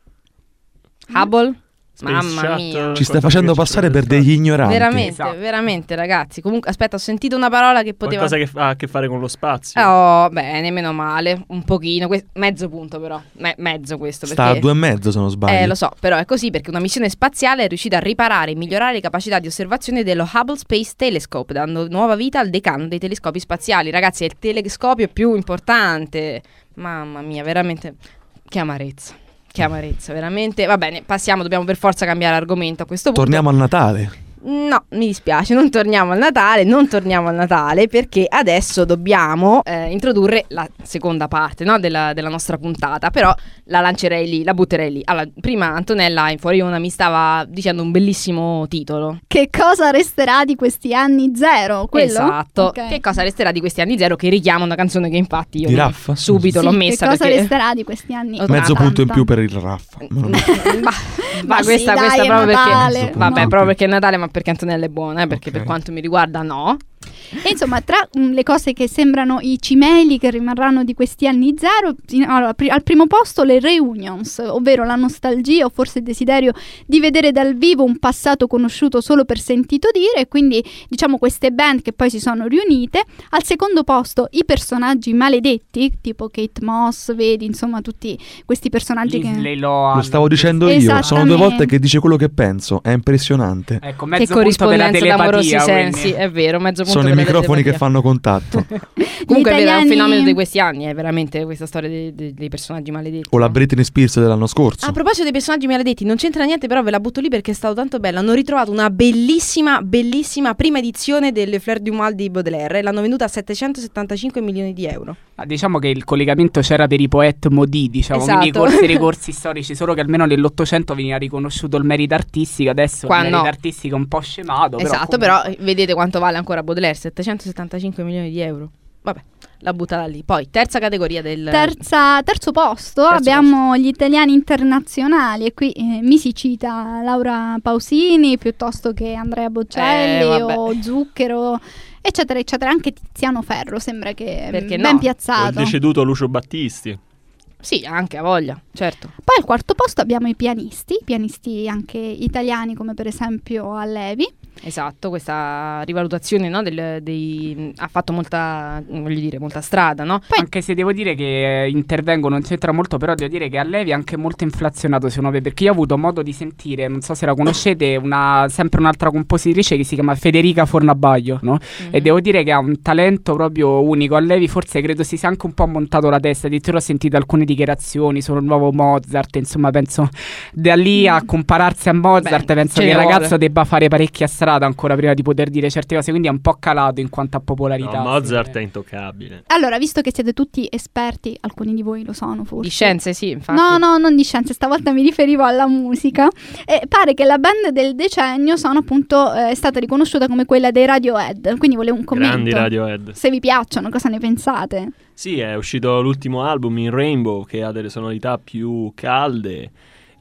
Hubble? Space Mamma Shuttle, mia. Ci stai qualcosa facendo che ci passare può per degli stare. ignoranti. Veramente, Esatto. veramente ragazzi. Comunque, aspetta, ho sentito una parola che poteva... Qualcosa che fa- ha a che fare con lo spazio. Oh, bene, meno male, un pochino, que- mezzo punto però, Me- mezzo questo Sta perché... a due e mezzo se non sbaglio. Eh, lo so, però è così perché una missione spaziale è riuscita a riparare e migliorare le capacità di osservazione dello Hubble Space Telescope, dando nuova vita al decano dei telescopi spaziali. Ragazzi, è il telescopio più importante. Mamma mia, veramente... Che amarezza. Che amarezza, veramente. Va bene, passiamo, dobbiamo per forza cambiare argomento a questo punto. Torniamo al Natale. No, mi dispiace, non torniamo al Natale, non torniamo al Natale perché adesso dobbiamo eh, introdurre la seconda parte, no, della, della nostra puntata, però la lancerei lì, la butterei lì. Allora, prima Antonella in fuori onda mi stava dicendo un bellissimo titolo. Che cosa resterà di questi anni zero? Quello? Esatto. Ok. Che cosa resterà di questi anni zero che richiama una canzone che infatti io Di mi- Raffa? subito Sì, l'ho che messa cosa perché... resterà di questi anni? Ottanta. Mezzo punto in ottanta. più per il Raffa. Ma, Ma ma sì, questa, dai, questa è proprio Natale. perché No. vabbè, proprio perché è Natale, ma perché Antonella è buona, eh, perché Ok. per quanto mi riguarda no. E insomma, tra mm, le cose che sembrano i cimeli che rimarranno di questi anni zero, in- allora, pri- al primo posto le reunions, ovvero la nostalgia o forse il desiderio di vedere dal vivo un passato conosciuto solo per sentito dire, e quindi diciamo queste band che poi si sono riunite. Al secondo posto i personaggi maledetti, tipo Kate Moss, vedi, insomma tutti questi personaggi che... Lindsay Lohan. Lo stavo dicendo io. Sono due Esattamente. volte che dice quello che penso. È impressionante. Ecco, Che mezzo punto per la corrispondenza d'amorosi telepatia. sensi, quindi. è vero, mezzo punto Sono i per la microfoni che telepatia. fanno contatto. Comunque è vero, è un italiani- fenomeno di questi anni, è veramente questa storia dei, dei- dei personaggi maledetti. O la no? Britney Spears dell'anno scorso. A proposito dei personaggi maledetti, non c'entra niente, però ve la butto lì perché è stato tanto bello. Hanno ritrovato una bellissima, bellissima prima edizione delle Fleurs du Mal di Baudelaire e l'hanno venduta a settecentosettantacinque milioni di euro. Ah, diciamo che il collegamento c'era per i poeti modi, diciamo, Esatto. quindi corsi dei corsi storici, solo che almeno nell'Ottocento veniva riconosciuto il merito artistico, adesso Qua il merito no. artistico è un po' scemato. Esatto, però, però vedete quanto vale ancora Baudelaire, settecentosettantacinque milioni di euro. Vabbè, la buttata lì. Poi, terza categoria del... Terza, terzo posto Terzo abbiamo gli italiani internazionali e qui eh, mi si cita Laura Pausini piuttosto che Andrea Bocelli Eh, vabbè. o Zucchero, eccetera eccetera. Anche Tiziano Ferro sembra che Perché ben no? O piazzato. il deceduto Lucio Battisti. Sì, anche a voglia, certo. Poi al quarto posto abbiamo i pianisti, pianisti anche italiani come per esempio Allevi. Esatto, questa rivalutazione, no, del- dei, ha fatto molta, voglio dire, molta strada, no? Anche se devo dire che eh, intervengo, non c'entra molto, però devo dire che a Levi è anche molto inflazionato secondo me, perché io ho avuto modo di sentire, non so se la conoscete, una, sempre un'altra compositrice che si chiama Federica Fornabaglio, no? Mhm. E devo dire che ha un talento proprio unico. A Levi forse credo si sia anche un po' montato la testa, addirittura ho sentito alcune dichiarazioni sul nuovo Mozart, insomma penso da lì a compararsi a Mozart, Beh, penso ce che il ne ragazzo vuole. debba fare parecchia strada ancora prima di poter dire certe cose, quindi è un po' calato in quanto a popolarità. No, Mozart sì. è intoccabile. Allora, visto che siete tutti esperti, alcuni di voi lo sono forse. Di scienze, sì, infatti. No, no, non di scienze, stavolta mi riferivo alla musica. E pare che la band del decennio sono appunto eh, è stata riconosciuta come quella dei Radiohead, quindi volevo un commento. Grandi Radiohead. Se vi piacciono, cosa ne pensate? Sì, è uscito l'ultimo album in Rainbow che ha delle sonorità più calde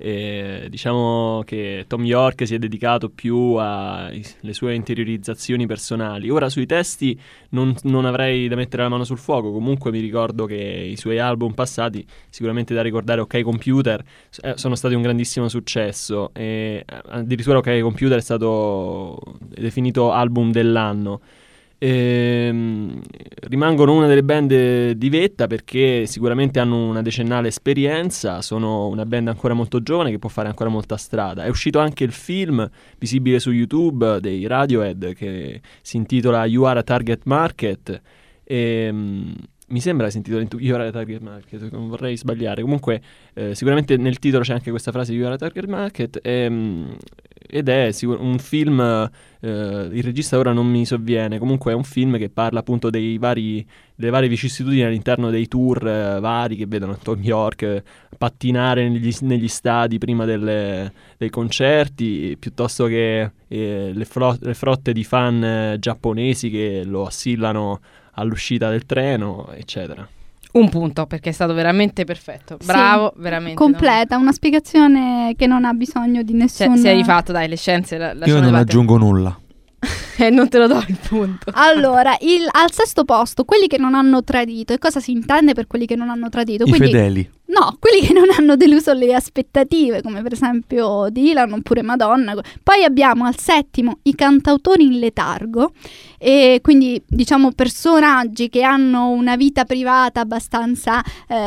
E diciamo che Thom Yorke si è dedicato più alle sue interiorizzazioni personali. Ora sui testi non, non avrei da mettere la mano sul fuoco, comunque mi ricordo che i suoi album passati, sicuramente da ricordare OK Computer, eh, sono stati un grandissimo successo, e addirittura OK Computer è stato definito album dell'anno. Ehm, rimangono una delle band di vetta perché sicuramente hanno una decennale esperienza, sono una band ancora molto giovane che può fare ancora molta strada. È uscito anche il film visibile su YouTube dei Radiohead che si intitola You Are a Target Market, e, mi sembra si intitola You Are a Target Market, non vorrei sbagliare. Comunque eh, sicuramente nel titolo c'è anche questa frase You Are a Target Market, e, ed è sicur- un film, eh, il regista ora non mi sovviene, comunque è un film che parla appunto dei vari, delle varie vicissitudini all'interno dei tour eh, vari che vedono Thom Yorke eh, pattinare negli, negli stadi prima delle, dei concerti, piuttosto che eh, le, fro- le frotte di fan eh, giapponesi che lo assillano all'uscita del treno, eccetera. Un punto, perché è stato veramente perfetto. Bravo, sì, veramente. completa, no? Una spiegazione che non ha bisogno di nessun... Si è rifatto, dai, le scienze la, Io non aggiungo nulla. E non te lo do il punto. Allora, il, al sesto posto, quelli che non hanno tradito. E cosa si intende per quelli che non hanno tradito? I Quindi, fedeli. no, quelli che non hanno deluso le aspettative, come per esempio Dylan oppure Madonna. Poi abbiamo al settimo i cantautori in letargo, e quindi diciamo personaggi che hanno una vita privata abbastanza,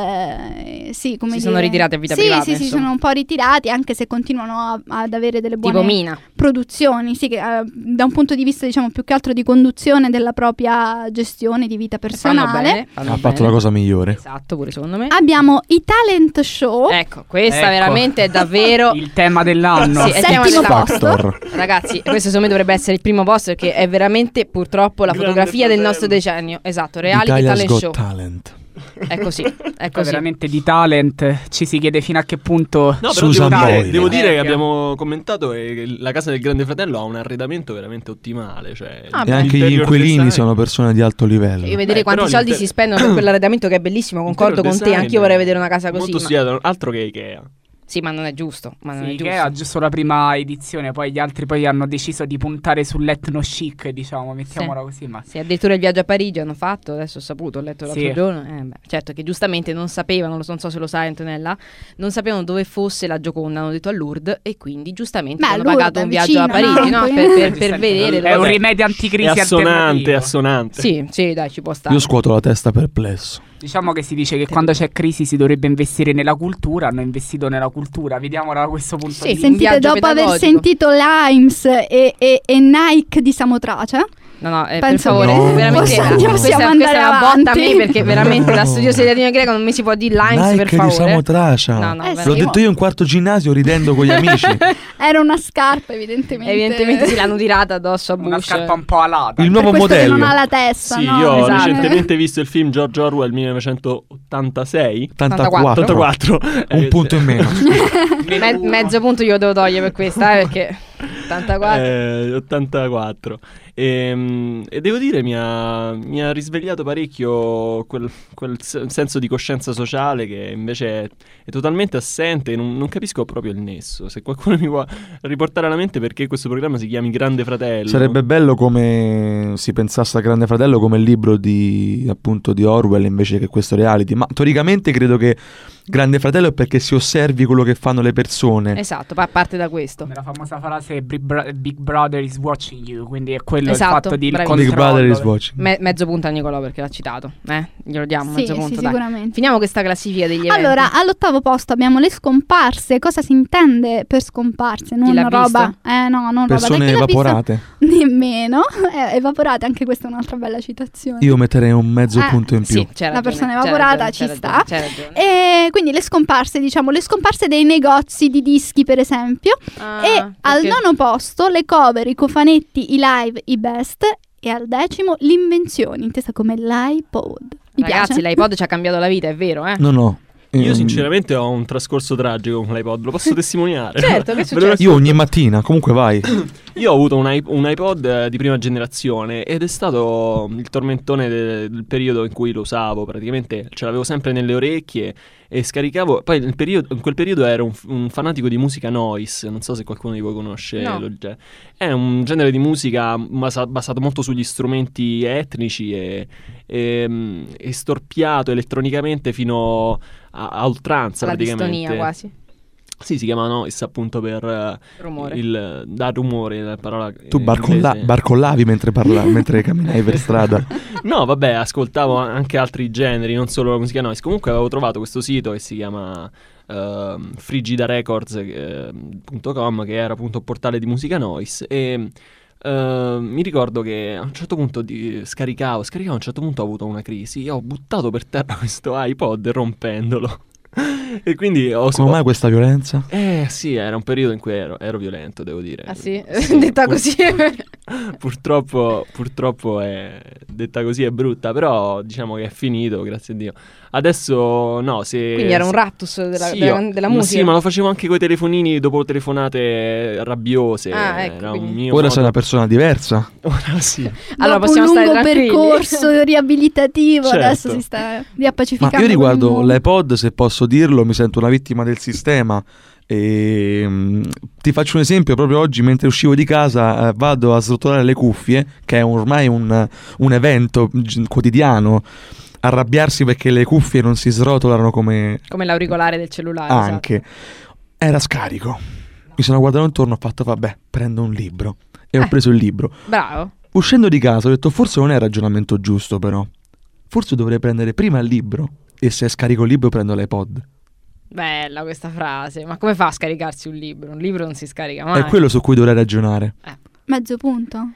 eh, sì, come si dire... sono ritirati a vita sì, privata. Sì, sì, si sono un po' ritirati, anche se continuano a, ad avere delle buone tipo Mina. produzioni, sì, che, eh, da un punto di vista diciamo più che altro di conduzione della propria gestione di vita Fanno personale. bene, fanno Ha bene. fatto la cosa migliore. Esatto, pure secondo me. Abbiamo i talent show. Ecco, questa Ecco. veramente è davvero... Il tema dell'anno. Sì, è il Settimo tema dell'anno. posto. Factor. Ragazzi, questo secondo me dovrebbe essere il primo posto, perché è veramente purtroppo la Grande fotografia del fratello. nostro decennio. Esatto, reality Italia's talent Got show. Talent. È così, è Poi così. veramente di talent ci si chiede fino a che punto. No, però Susan devo dire, Boyle. devo dire Eh, che abbiamo commentato che la casa del Grande Fratello ha un arredamento veramente ottimale. Cioè Ah, E beh. anche gli l'interior inquilini design. sono persone di alto livello. Io vedere Eh, quanti però soldi l'inter- si spendono per quell'arredamento che è bellissimo, concordo con L'interior te, anch'io design vorrei è vedere una casa così. Molto Ma... studiato, altro che Ikea. Sì, ma non è giusto, ma non Sì, è che giusto. ha giusto la prima edizione, poi gli altri poi hanno deciso di puntare sull'etno chic, diciamo, mettiamola così, ma Sì, addirittura il viaggio a Parigi hanno fatto, adesso ho saputo, ho letto l'altro Sì. giorno. Eh, beh, certo che giustamente non sapevano, lo so, non so se lo sai Antonella, non sapevano dove fosse la Gioconda, hanno detto a Lourdes, e quindi giustamente Beh, hanno Lourdes pagato un è viaggio a vicino, Parigi, no? no? Poi- Per, per- per Giustamente, vedere è un dove- rimedio anticrisi È assonante, è alternativo. assonante. Sì, sì, dai, ci può stare. Io scuoto la testa perplesso. Diciamo che si dice che quando c'è crisi si dovrebbe investire nella cultura, hanno investito nella cultura, vediamola da questo punto Sì, di vista. Sentite, viaggio dopo aver pedagogico. sentito Limes e, e- e Nike di Samotracia, No, no, eh, per penso favore, che veramente possiamo- questa, possiamo questa andare è una botta a me, avanti. perché veramente da No. studioso di latino e greco non mi si può dire Limes, Nike per di favore. Samotracia. No, no, Eh, L'ho veramente. detto io in quarto ginnasio ridendo con gli amici. era una scarpa evidentemente. Evidentemente sì, l'hanno tirata addosso a Una Bush. scarpa un po' alata. Il Per nuovo questo che modello. non ha la testa, Sì, no? io ho esatto. recentemente visto il film George Orwell millenovecentottantasei. ottantaquattro. ottantaquattro. Un Eh, punto in meno. Me- mezzo punto io lo devo togliere per questa, eh, perché ottantaquattro. Eh, ottantaquattro. Ehm, E, devo dire mi ha, mi ha risvegliato parecchio quel, quel se- senso di coscienza sociale che invece è, è totalmente assente. Non, non capisco proprio il nesso. Se qualcuno mi può riportare alla mente perché questo programma si chiami Grande Fratello. Sarebbe bello come si pensasse a Grande Fratello come il libro di appunto di Orwell invece che questo reality. Ma teoricamente credo che Grande Fratello è perché si osservi quello che fanno le persone. Esatto, pa- parte da questo. La famosa frase Big, Bro- Big Brother is watching you, quindi è quello Esatto, il fatto di il bravissimo. Big controllo. Brother is watching. Me- mezzo punto a Nicolò perché l'ha citato. Eh? Glielo diamo, Sì, mezzo sì, punto. dai. sicuramente. Finiamo questa classifica degli eventi. Allora, all'ottavo posto abbiamo le scomparse. Cosa si intende per scomparse? Non l'ha roba. visto? Eh no, non Persone roba. Da chi l'ha evaporate. visto? Nemmeno. Eh, evaporate, anche questa è un'altra bella citazione. Io metterei un mezzo Eh, punto in più. Sì, c'è La ragione, persona c'è evaporata ragione, ci c'è sta. ragione, c'è ragione. E quindi le scomparse, diciamo, le scomparse dei negozi di dischi, per esempio. Ah, e al perché- nono posto le cover, i cofanetti, i live, i best. E al decimo l'invenzione, intesa come l'iPod. Mi Ragazzi, piace? l'iPod ci ha cambiato la vita, è vero, eh? No, no. Io Ehm, sinceramente ho un trascorso tragico con l'iPod, lo posso testimoniare. Certo, che è Ve lo- successo? Io ogni mattina, comunque vai. Io ho avuto un, iP- un iPod eh, di prima generazione ed è stato il tormentone de- del periodo in cui lo usavo. Praticamente ce l'avevo sempre nelle orecchie e scaricavo. Poi nel periodo, in quel periodo ero un, f- un fanatico di musica noise. Non so se qualcuno di voi conosce No. lo genere. È un genere di musica basa- basato molto sugli strumenti etnici e, e, mm, e storpiato elettronicamente fino a, a oltranza, La praticamente. distonia quasi. Sì, si chiama noise appunto per eh, Rumore. il da rumore, la parola Tu eh, barcolla- inglese. barcollavi mentre, parla- mentre camminavi per strada. No, vabbè, ascoltavo anche altri generi, non solo la musica noise. Comunque avevo trovato questo sito che si chiama uh, frigidarecords punto com, che era appunto un portale di musica noise e uh, mi ricordo che a un certo punto di, scaricavo, scaricavo, a un certo punto ho avuto una crisi e ho buttato per terra questo iPod rompendolo. E quindi ho Come mai questa violenza? Eh sì, era un periodo in cui ero, ero violento, devo dire. Ah sì? Sì, Detta pur- così. Purtroppo, purtroppo è detta così è brutta, però diciamo che è finito, grazie a Dio. Adesso no, se Quindi era un rattus della, sì, della, io- della ma musica. Sì, ma lo facevo anche coi telefonini dopo telefonate rabbiose. Ah, ecco, era un quindi- mio Ora modo- sei una persona diversa. Ora sì. Allora Dopo possiamo un stare lungo tranquilli. percorso riabilitativo, Certo. adesso si sta Ma riappacificando. io riguardo con il mondo. l'iPod, se posso dirlo, mi sento una vittima del sistema. E, mm, ti faccio un esempio: proprio oggi mentre uscivo di casa eh, vado a srotolare le cuffie, che è un- ormai un, un evento g- quotidiano, arrabbiarsi perché le cuffie non si srotolano come Come l'auricolare del cellulare. esatto. anche. Era scarico. Mi sono guardato intorno, ho fatto vabbè, prendo un libro e ho Eh. preso il libro. Bravo. Uscendo di casa ho detto forse non è il ragionamento giusto, però forse dovrei prendere prima il libro e se scarico il libro prendo l'iPod. Bella questa frase. Ma come fa a scaricarsi un libro? Un libro non si scarica mai. È quello su cui dovrei ragionare. Mezzo punto.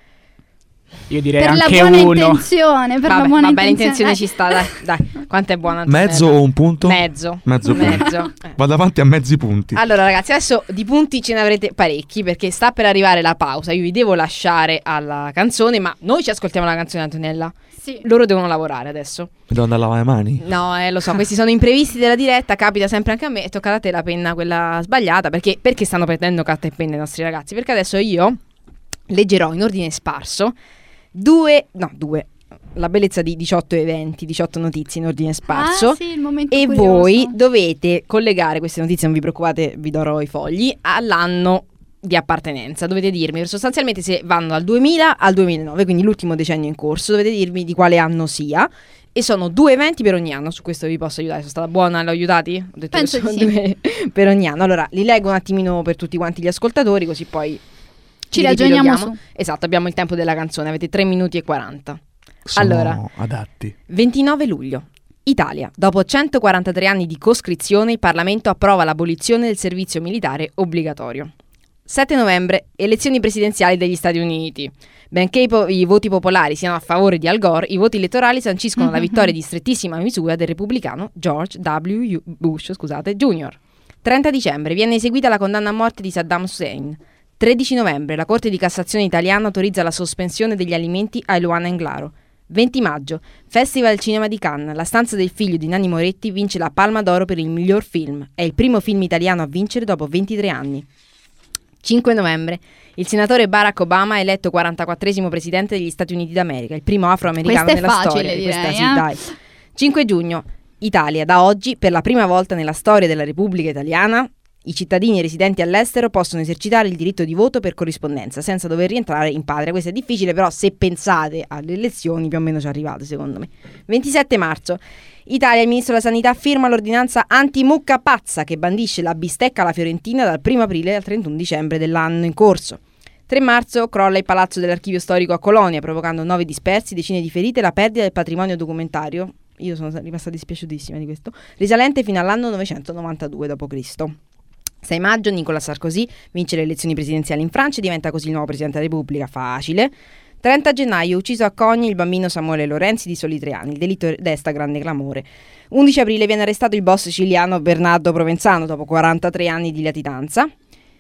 Io direi Per la anche buona uno. intenzione, per Vabbè, la buona vabbè, intenzione. l'intenzione ci sta, dai. Dai, quanto è buona Antonella. Mezzo o un punto? Mezzo. Mezzo punto. Mezzo. Eh. Vado avanti a mezzi punti. Allora ragazzi, adesso di punti ce ne avrete parecchi perché sta per arrivare la pausa. Io vi devo lasciare alla canzone, ma noi ci ascoltiamo la canzone, Antonella. Sì. Loro devono lavorare adesso. Mi devo andare a lavare le mani. No, eh, lo so, questi sono imprevisti della diretta, capita sempre anche a me. È toccata a te la penna, quella sbagliata. Perché, perché stanno prendendo carta e penna i nostri ragazzi? Perché adesso io leggerò in ordine sparso due, no, due, la bellezza di diciotto eventi, diciotto notizie in ordine sparso. Ah, sì, il momento E curioso. voi dovete collegare queste notizie, non vi preoccupate, vi darò i fogli, all'anno di appartenenza. Dovete dirmi sostanzialmente se vanno dal duemila al duemilanove, quindi l'ultimo decennio in corso. Dovete dirmi di quale anno sia. E sono due eventi per ogni anno. Su questo vi posso aiutare. Sono stata buona, l'ho aiutati? Ho detto Penso che sono di sì. due per ogni anno. Allora, li leggo un attimino per tutti quanti gli ascoltatori, così poi Ci li ragioniamo ripiloghiamo. su. Esatto, abbiamo il tempo della canzone. Avete tre minuti e quaranta. Sono Allora. adatti. ventinove luglio. Italia. Dopo centoquarantatré anni di coscrizione, il Parlamento approva l'abolizione del servizio militare obbligatorio. sette novembre. Elezioni presidenziali degli Stati Uniti. Benché i, po- i voti popolari siano a favore di Al Gore, i voti elettorali sanciscono la vittoria di strettissima misura del repubblicano George W. Bush, scusate, Junior trenta dicembre. Viene eseguita la condanna a morte di Saddam Hussein. tredici novembre. La Corte di Cassazione italiana autorizza la sospensione degli alimenti a Eluana Englaro. venti maggio. Festival del Cinema di Cannes. La stanza del figlio di Nanni Moretti vince la Palma d'Oro per il miglior film. È il primo film italiano a vincere dopo ventitré anni. cinque novembre. Il senatore Barack Obama è eletto quarantaquattresimo presidente degli Stati Uniti d'America, il primo afroamericano Questa è nella facile, storia. direi, Questa sì, eh. dai. cinque giugno. Italia. Da oggi, per la prima volta nella storia della Repubblica Italiana, i cittadini residenti all'estero possono esercitare il diritto di voto per corrispondenza senza dover rientrare in patria. Questo è difficile, però se pensate alle elezioni più o meno ci arrivate, secondo me. ventisette marzo. Italia, il ministro della Sanità firma l'ordinanza anti-mucca pazza che bandisce la bistecca alla fiorentina dal primo aprile al trentuno dicembre dell'anno in corso. tre marzo. Crolla il palazzo dell'archivio storico a Colonia, provocando nove dispersi, decine di ferite e la perdita del patrimonio documentario. Io sono rimasta dispiaciutissima di questo. Risalente fino all'anno novecentonovantadue dopo Cristo sei maggio. Nicolas Sarkozy vince le elezioni presidenziali in Francia e diventa così il nuovo presidente della Repubblica. Facile. trenta gennaio. Ucciso a Cogni il bambino Samuele Lorenzi di soli tre anni. Il delitto desta grande clamore. undici aprile. Viene arrestato il boss siciliano Bernardo Provenzano dopo quarantatré anni di latitanza.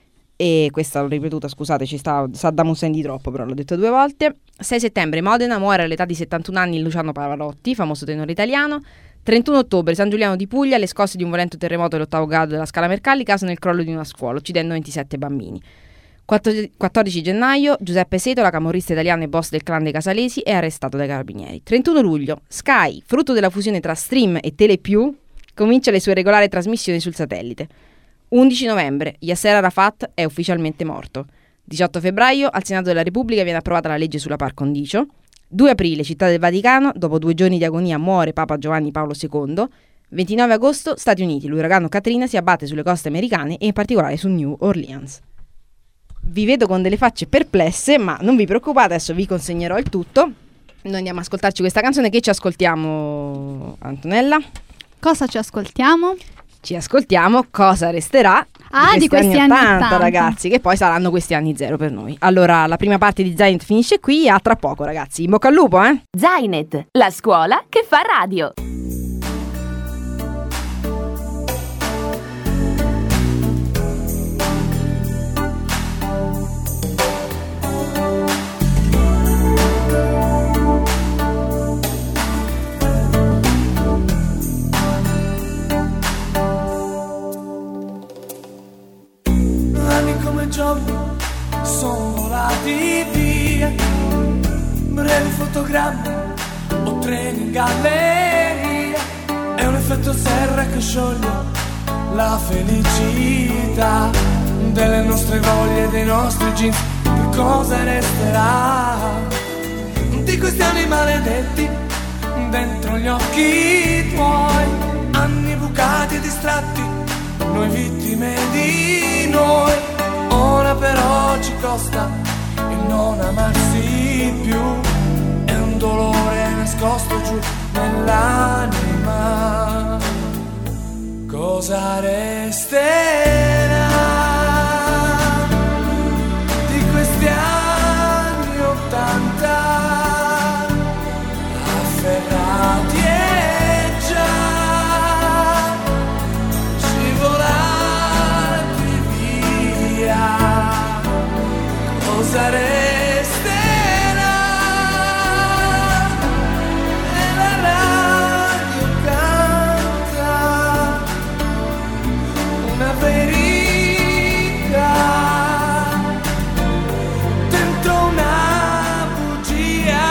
E questa l'ho ripetuta, scusate, ci sta Saddam Hussein di troppo, però l'ho detto due volte. sei settembre. Modena, muore all'età di settantuno anni Luciano Pavarotti, famoso tenore italiano. trentuno ottobre. San Giuliano di Puglia. Le scosse di un violento terremoto dell'ottavo grado della scala Mercalli causano il crollo di una scuola, uccidendo ventisette bambini. quattordici gennaio, Giuseppe Setola, camorrista italiano e boss del clan dei Casalesi, è arrestato dai carabinieri. trentuno luglio, Sky, frutto della fusione tra Stream e Telepiù, comincia le sue regolari trasmissioni sul satellite. undici novembre, Yasser Arafat è ufficialmente morto. diciotto febbraio, al Senato della Repubblica viene approvata la legge sulla par condicio. due aprile, Città del Vaticano, dopo due giorni di agonia muore Papa Giovanni Paolo secondo. ventinove agosto, Stati Uniti, l'uragano Katrina si abbatte sulle coste americane e in particolare su New Orleans. Vi vedo con delle facce perplesse, ma non vi preoccupate, adesso vi consegnerò il tutto. Noi andiamo a ascoltarci questa canzone. Che ci ascoltiamo, Antonella? Cosa ci ascoltiamo? Ci ascoltiamo Cosa resterà Ah, di questi, di questi anni anni ottanta, ottanta, ragazzi, che poi saranno questi anni zero per noi. Allora, la prima parte di Zainet finisce qui, a tra poco, ragazzi. In bocca al lupo, eh? Zainet, la scuola che fa radio. Sono volati via, brevi fotogrammi o treni in galleria. È un effetto serra che scioglie la felicità delle nostre voglie, dei nostri jeans. Che cosa resterà di questi anni maledetti dentro gli occhi tuoi? Anni bucati e distratti, noi vittime di noi. Ora però ci costa il non amarsi più, è un dolore nascosto giù nell'anima. Cosa resterà di questi anni ottanta, afferrati e già scivolati via? Cosa resterà? E la radio canta una verità dentro una bugia.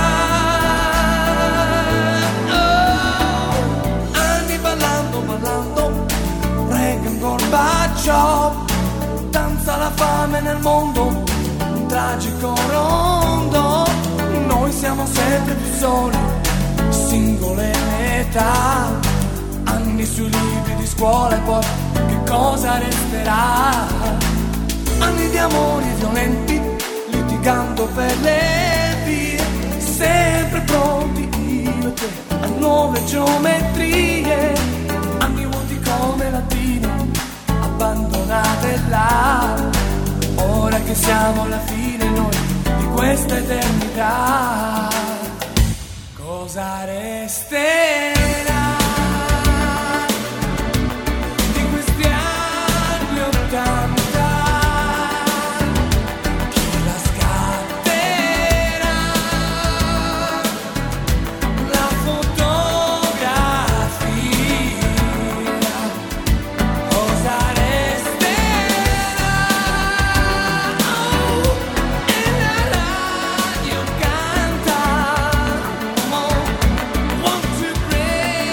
Oh, anni ballando, ballando, Reagan, Gorbaciov, danza la fame nel mondo, tragico rondo. Noi siamo sempre più soli, singole metà, anni sui libri di scuola e poi che cosa resterà? Anni di amori violenti, litigando per le vie, sempre pronti io e te a nuove geometrie. Anni vuoti come latine, abbandonate là. Ora che siamo alla fine noi di questa eternità, cosa resterà di questi anni ottanta? Chi la scatterà la fotografia? Cosa resterà?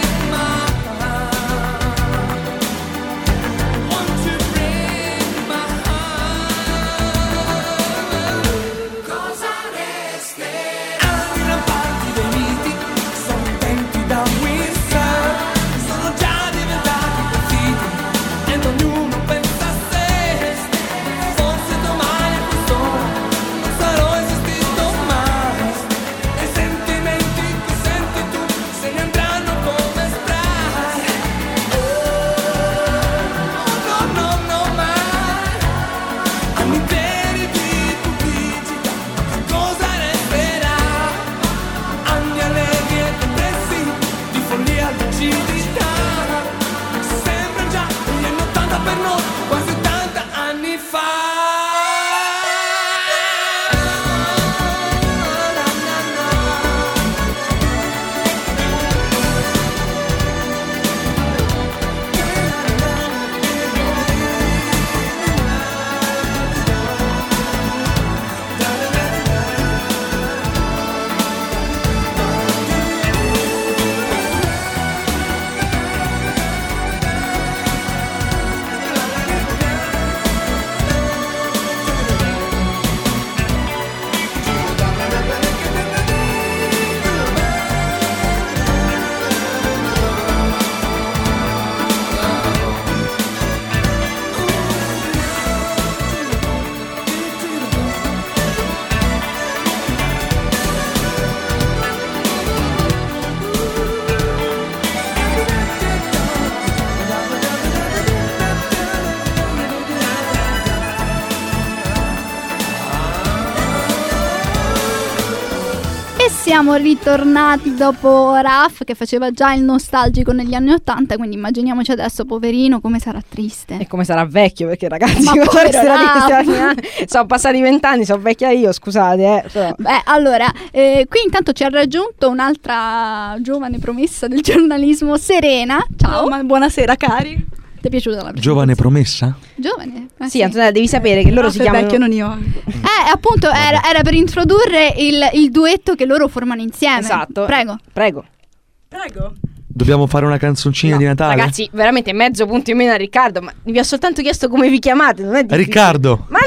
siamo ritornati dopo Raf che faceva già il nostalgico negli anni ottanta, quindi immaginiamoci adesso, poverino, come sarà triste. E come sarà vecchio, perché ragazzi, Ma cosa povero resterà di questi Raf. anni? Sono passati vent'anni, sono vecchia io, scusate, eh. Però. Beh, allora, eh, qui intanto ci ha raggiunto un'altra giovane promessa del giornalismo, Serena. Ciao. Oh, ma buonasera cari. Ti è piaciuta la Giovane promessa? Giovane? Eh, Sì, Antonella, devi sapere che loro No, si se chiamano... vecchio non io. Eh, appunto, era, era per introdurre il, il duetto che loro formano insieme. Esatto. Prego. Prego. Prego. Dobbiamo fare una canzoncina No, di Natale? Ragazzi, veramente mezzo punto in meno a Riccardo, ma vi ho soltanto chiesto come vi chiamate, non è difficile. Riccardo! Ma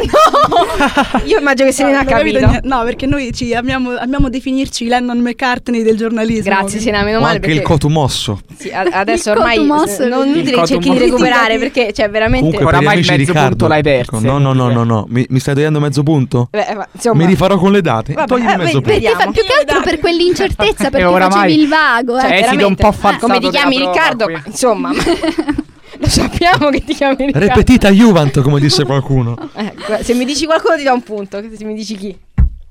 no! Io immagino che se ne ha non capite capito. niente. No, perché noi ci amiamo, amiamo definirci Lennon McCartney del giornalismo. Grazie, Sena, meno O male anche perché il cotu mosso. sì, a- adesso Il ormai cotumosso, eh, non il inutile che cerchi di cotumosso. recuperare perché cioè veramente Comunque per gli Oramai amici il mezzo Riccardo, punto l'hai perso, ecco, no, no, no, no, no. Mi, mi stai togliendo mezzo punto? Beh, ma, insomma, Mi rifarò con le date. Vabbè, Toglimi eh, mezzo vedi- punto. Perché fa più che altro per quell'incertezza, perché oramai- facevi il vago. Eh. Cioè, esito un veramente. po' falsato come ti chiami della prova Riccardo? qui. Ma, insomma, ma- lo sappiamo che ti chiami Riccardo. Repetita Juventus, come disse qualcuno. Eh, gu- se mi dici qualcuno ti do un punto, se mi dici chi?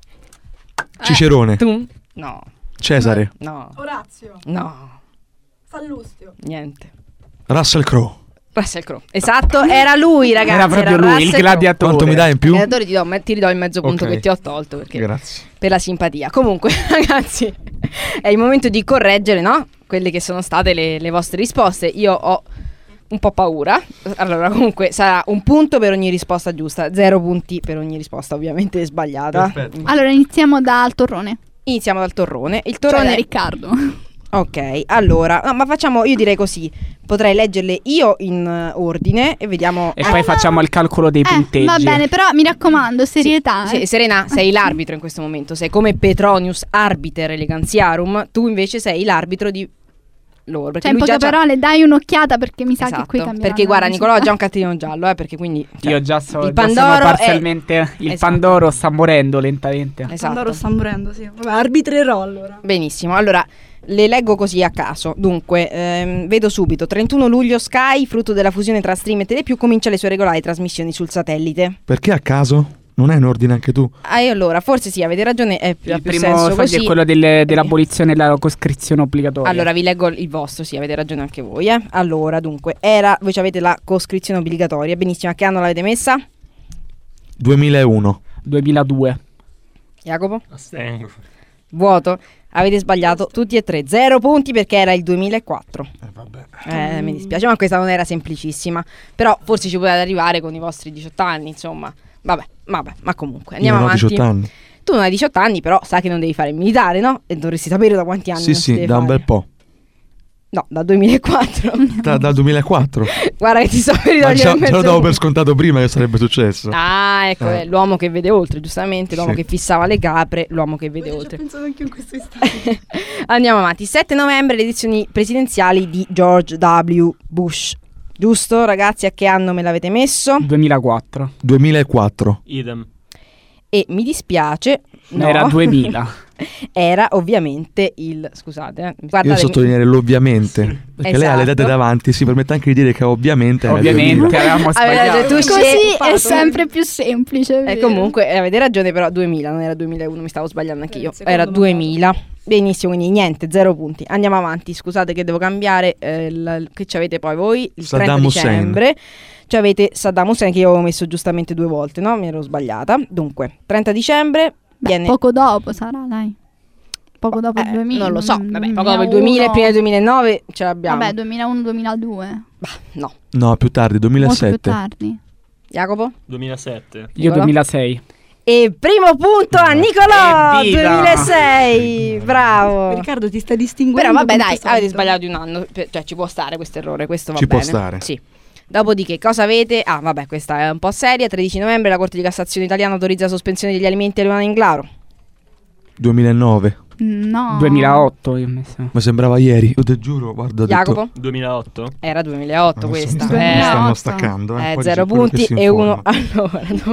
Cicerone. Tu? No, Cesare. no, Orazio. no, Sallustio. niente. Russell Crowe. Russell Crowe. Esatto, era lui, ragazzi. Era proprio lui, Russell il Crowe. gladiatore. Quanto mi dai in più? Eh, allora ti, do, me- ti ridò il mezzo punto Ok. che ti ho tolto perché Grazie. per la simpatia. Comunque, ragazzi, è il momento di correggere, no? Quelle che sono state le, le vostre risposte. Io ho un po' paura. Allora, comunque, sarà un punto per ogni risposta giusta, zero punti per ogni risposta ovviamente sbagliata. Perfetto. Allora iniziamo dal torrone. Iniziamo dal torrone. Il Cioè torrone da Riccardo. Ok, allora, no, ma facciamo, io direi così, potrei leggerle io in eh, ordine e vediamo... E poi facciamo il calcolo dei Eh, punteggi. va bene, però mi raccomando, serietà. Sì, eh. Serena, sei l'arbitro in questo momento, sei come Petronius arbiter elegantiarum, tu invece sei l'arbitro di loro. Perché Cioè, in lui poche già c'ha- parole, dai un'occhiata perché mi sa Esatto, che qui cambia. perché guarda, Nicolò ha già un cartellino giallo, eh, perché quindi... cioè, Io già so, il già sono Pandoro è- parzialmente. Il Esatto. Pandoro sta morendo lentamente. Esatto. Pandoro sta morendo, sì. Vabbè, arbitrerò allora. Benissimo, allora le leggo così a caso. Dunque, ehm, vedo subito, trentuno luglio Sky, frutto della fusione tra Stream e Telepiù, comincia le sue regolari trasmissioni sul satellite. Perché a caso? Non è in ordine anche tu? Ah, e allora, forse sì, avete ragione, è più, ha Il più primo senso foglio così. è quello delle- dell'abolizione della coscrizione obbligatoria. Allora, vi leggo il vostro, sì, avete ragione anche voi, eh. Allora, dunque, era, voi ci avete la coscrizione obbligatoria, benissimo, a che anno l'avete messa? duemilauno. duemiladue. Jacopo? Astengo. Vuoto. Avete sbagliato tutti e tre, zero punti perché era il duemilaquattro. Eh, vabbè. Eh, mi dispiace, ma questa non era semplicissima. Però forse ci potete arrivare con i vostri diciotto anni, insomma. Vabbè, vabbè, ma comunque, Io andiamo non ho avanti. diciotto anni. Tu non hai diciotto anni, però sai che non devi fare il militare, no? E dovresti sapere da quanti anni Sì, non si sì, deve da un fare. bel po'. No, dal duemilaquattro. Da- dal duemilaquattro. Guarda che ti sto per Ma ridogliere già, il già mezzo lo davo per punto. scontato prima che sarebbe successo. Ah, ecco, Eh. eh, l'uomo che vede oltre, giustamente, l'uomo Sì. che fissava le capre, l'uomo che vede Ci ho oltre. pensato anche in questo istante. Andiamo avanti. sette novembre, le elezioni presidenziali di George W. Bush. Giusto, ragazzi? A che anno me l'avete messo? duemilaquattro. duemilaquattro. Idem. E mi dispiace. No. Era duemila. Era ovviamente il. Scusate, eh, guardate. Io sottolineare l'ovviamente. Perché lei ha le date Esatto. davanti, si permette anche di dire che ovviamente era Ovviamente duemila. avevamo Avete ragione, sbagliato. tu Così scegli- è sempre più semplice. è E vero. comunque eh, avete ragione, però duemila, non era duemilauno, mi stavo sbagliando anche io. Eh, secondo Era me duemila. Benissimo, quindi niente, zero punti. Andiamo avanti. Scusate che devo cambiare. Eh, il- che ci avete poi voi? Il Saddam trenta Hussein. dicembre. Ci avete Saddam Hussein che io avevo messo giustamente due volte, no? Mi ero sbagliata. Dunque, trenta dicembre. Beh, viene... poco dopo sarà, dai. Poco dopo il Eh, duemila. non lo so. mm, Vabbè, poco dopo il duemila e prima del duemilanove ce l'abbiamo. Vabbè, duemilauno duemiladue. Bah, no. No, più tardi, Molto più duemilasette. tardi. Jacopo? duemilasette. Io Nicola? duemilasei. E primo punto a Nicolò, Evviva! duemilasei. Bravo. Riccardo ti sta distinguendo. Però vabbè, come dai, al avete solito. sbagliato di un anno, pe- cioè ci può stare questo errore, questo va Ci può bene. stare. Sì. Dopodiché, cosa avete? Ah, vabbè, questa è un po' seria. tredici novembre la Corte di Cassazione italiana autorizza la sospensione degli alimenti alle umane in claro. duemilanove. No. duemilaotto io ho messo. Mi sembrava ieri, io te giuro, guarda. ho detto- Jacopo? duemilaotto. Era duemilaotto Non so, questa. mi stanno- mi Eh, stanno otto. staccando. Eh, eh, Poi zero dice quello che punti si e uno. informa. Allora, no.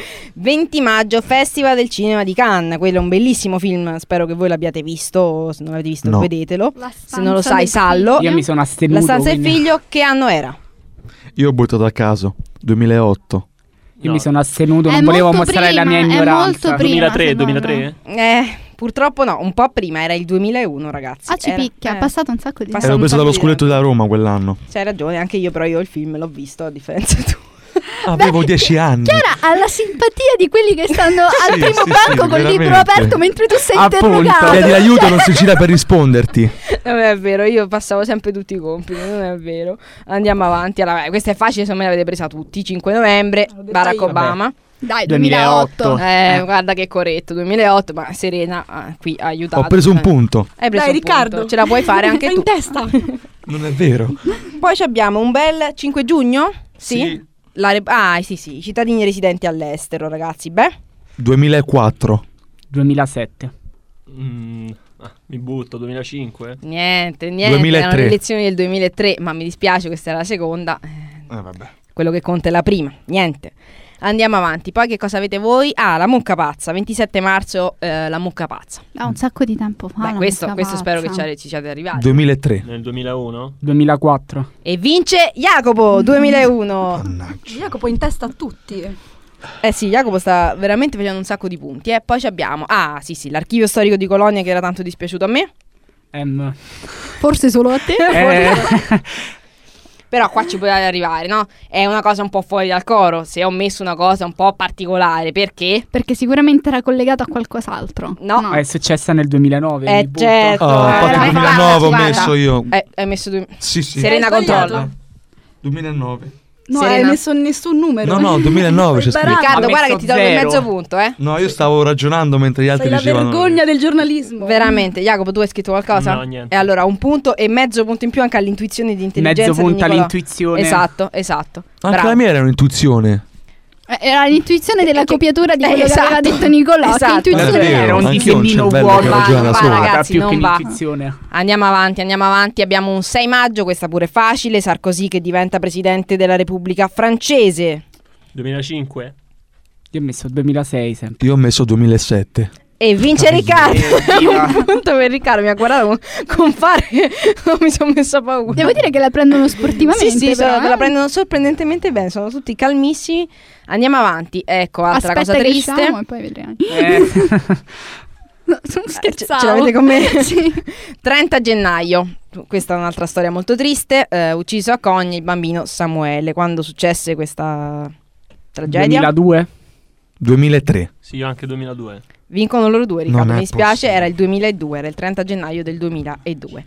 venti maggio, Festival del Cinema di Cannes. Quello è un bellissimo film, spero che voi l'abbiate visto. Se non l'avete visto, No. vedetelo. La Se non lo stanza sai, del sallo. figlio. Io mi sono astenuto. La stanza del quindi- figlio, che anno era? Io ho buttato a caso, duemilaotto. Io No. mi sono astenuto, È non volevo molto mostrare la mia prima, è ignoranza. molto prima, duemilatré, secondo duemilatré? Eh, Purtroppo no, un po' prima, era il duemilauno, ragazzi. Ah, ci Era- picchia, eh. è passato un sacco di Passa Ero un preso sacco dallo di scudetto tempo. da Roma quell'anno. C'hai ragione, anche io, però io il film l'ho visto, a differenza tua. Avevo dieci anni. Chiara ha la simpatia di quelli che stanno al Sì, primo sì, banco sì, col libro veramente. aperto mentre tu sei Appunto. interrogato. Chiedi aiuto, non si gira per risponderti. Non è vero, io passavo sempre tutti i compiti, non è vero. Andiamo avanti. Allora, questa è facile, se me l'avete presa tutti. cinque novembre, L'ho detto Barack io. Obama. Dai, duemilaotto. duemilaotto. Eh, Eh. guarda che corretto, duemilaotto, ma Serena ah, qui ha aiutato. Ho preso un Eh. punto. Hai preso Dai, un Riccardo. punto. Ce la puoi fare anche Fai tu. in testa. Non è vero. Poi ci abbiamo un bel cinque giugno? Sì. Sì. La re- ah, sì, sì, i cittadini residenti all'estero, ragazzi. Beh, duemilaquattro. duemilasette. Mm, ah, mi butto, duemilacinque. niente, niente. duemilatré. Erano le elezioni del duemilatré, ma mi dispiace, questa era la seconda. Eh, Eh, vabbè. quello che conta è la prima, niente. Andiamo avanti, poi che cosa avete voi? Ah, la mucca pazza, ventisette marzo, eh, la mucca pazza. Da un sacco di tempo fa. Beh, la questo, mucca questo spero che pazza. ci, ci siate arrivati. duemilatré. Nel duemilauno? duemilaquattro. E vince Jacopo, duemilauno. Mannaggia. Jacopo in testa a tutti. Eh sì, Jacopo sta veramente facendo un sacco di punti. E poi ci abbiamo, ah sì sì, l'archivio storico di Colonia che era tanto dispiaciuto a me. M. Forse solo a te. Eh, Però qua ci puoi arrivare, no? È una cosa un po' fuori dal coro. Se ho messo una cosa un po' particolare, perché? Perché sicuramente era collegato a qualcos'altro. No. è successa nel duemilanove. Eh mi butto. certo. Oh, eh, infatti ma nel guarda, duemilanove ho guarda. messo io. Eh, hai messo due... Sì, sì. Serena Hai sbagliato. controlla. duemilanove. No, Serena. hai messo nessun numero. No, no, duemilanove c'è scritto. Barato. Riccardo, Ha guarda che messo ti tolgo il zero. mezzo punto, eh. No, io stavo ragionando mentre gli altri Sei la dicevano. vergogna del giornalismo. Veramente, Jacopo, tu hai scritto qualcosa? No, niente. E allora un punto e mezzo punto in più anche all'intuizione di intelligenza Mezzo di punto Nicolò. all'intuizione. Esatto, esatto. Anche Bravo. la mia era un'intuizione. Eh, Era l'intuizione della Eh, che- copiatura di eh, quello che aveva esatto. detto Nicolò. Esatto. Che intuizione È vero. era? Era un Anch'io ho un disegnino cervello vuoto. che ragiona da guarda, solo. Ragazzi, più non che va. l'intuizione. Andiamo avanti, andiamo avanti. Abbiamo un sei maggio, questa pure è facile. Sarkozy che diventa presidente della Repubblica francese. duemilacinque? Io ho messo duemilasei sempre. Io ho messo duemilasette. E vince Riccardo. Dio. Un punto per Riccardo. Mi ha guardato con, con fare. Non mi sono messa a paura. Devo dire che la prendono sportivamente. Sì, sì, però, sono- eh. la prendono sorprendentemente bene. Sono tutti calmissimi. Andiamo avanti. Ecco, altra Aspetta cosa che triste. usciamo e poi vedremo. Eh. No, sono Eh, ce, scherzavo. ce l'avete con me? Sì. trenta gennaio. Questa è un'altra storia molto triste. Eh, ucciso a Cogne il bambino Samuele. Quando successe questa tragedia? duemiladue. duemilatré. Sì, io anche duemiladue. Vincono loro due, Riccardo. Non è Mi dispiace, possibile. era il duemiladue, era il trenta gennaio del duemiladue.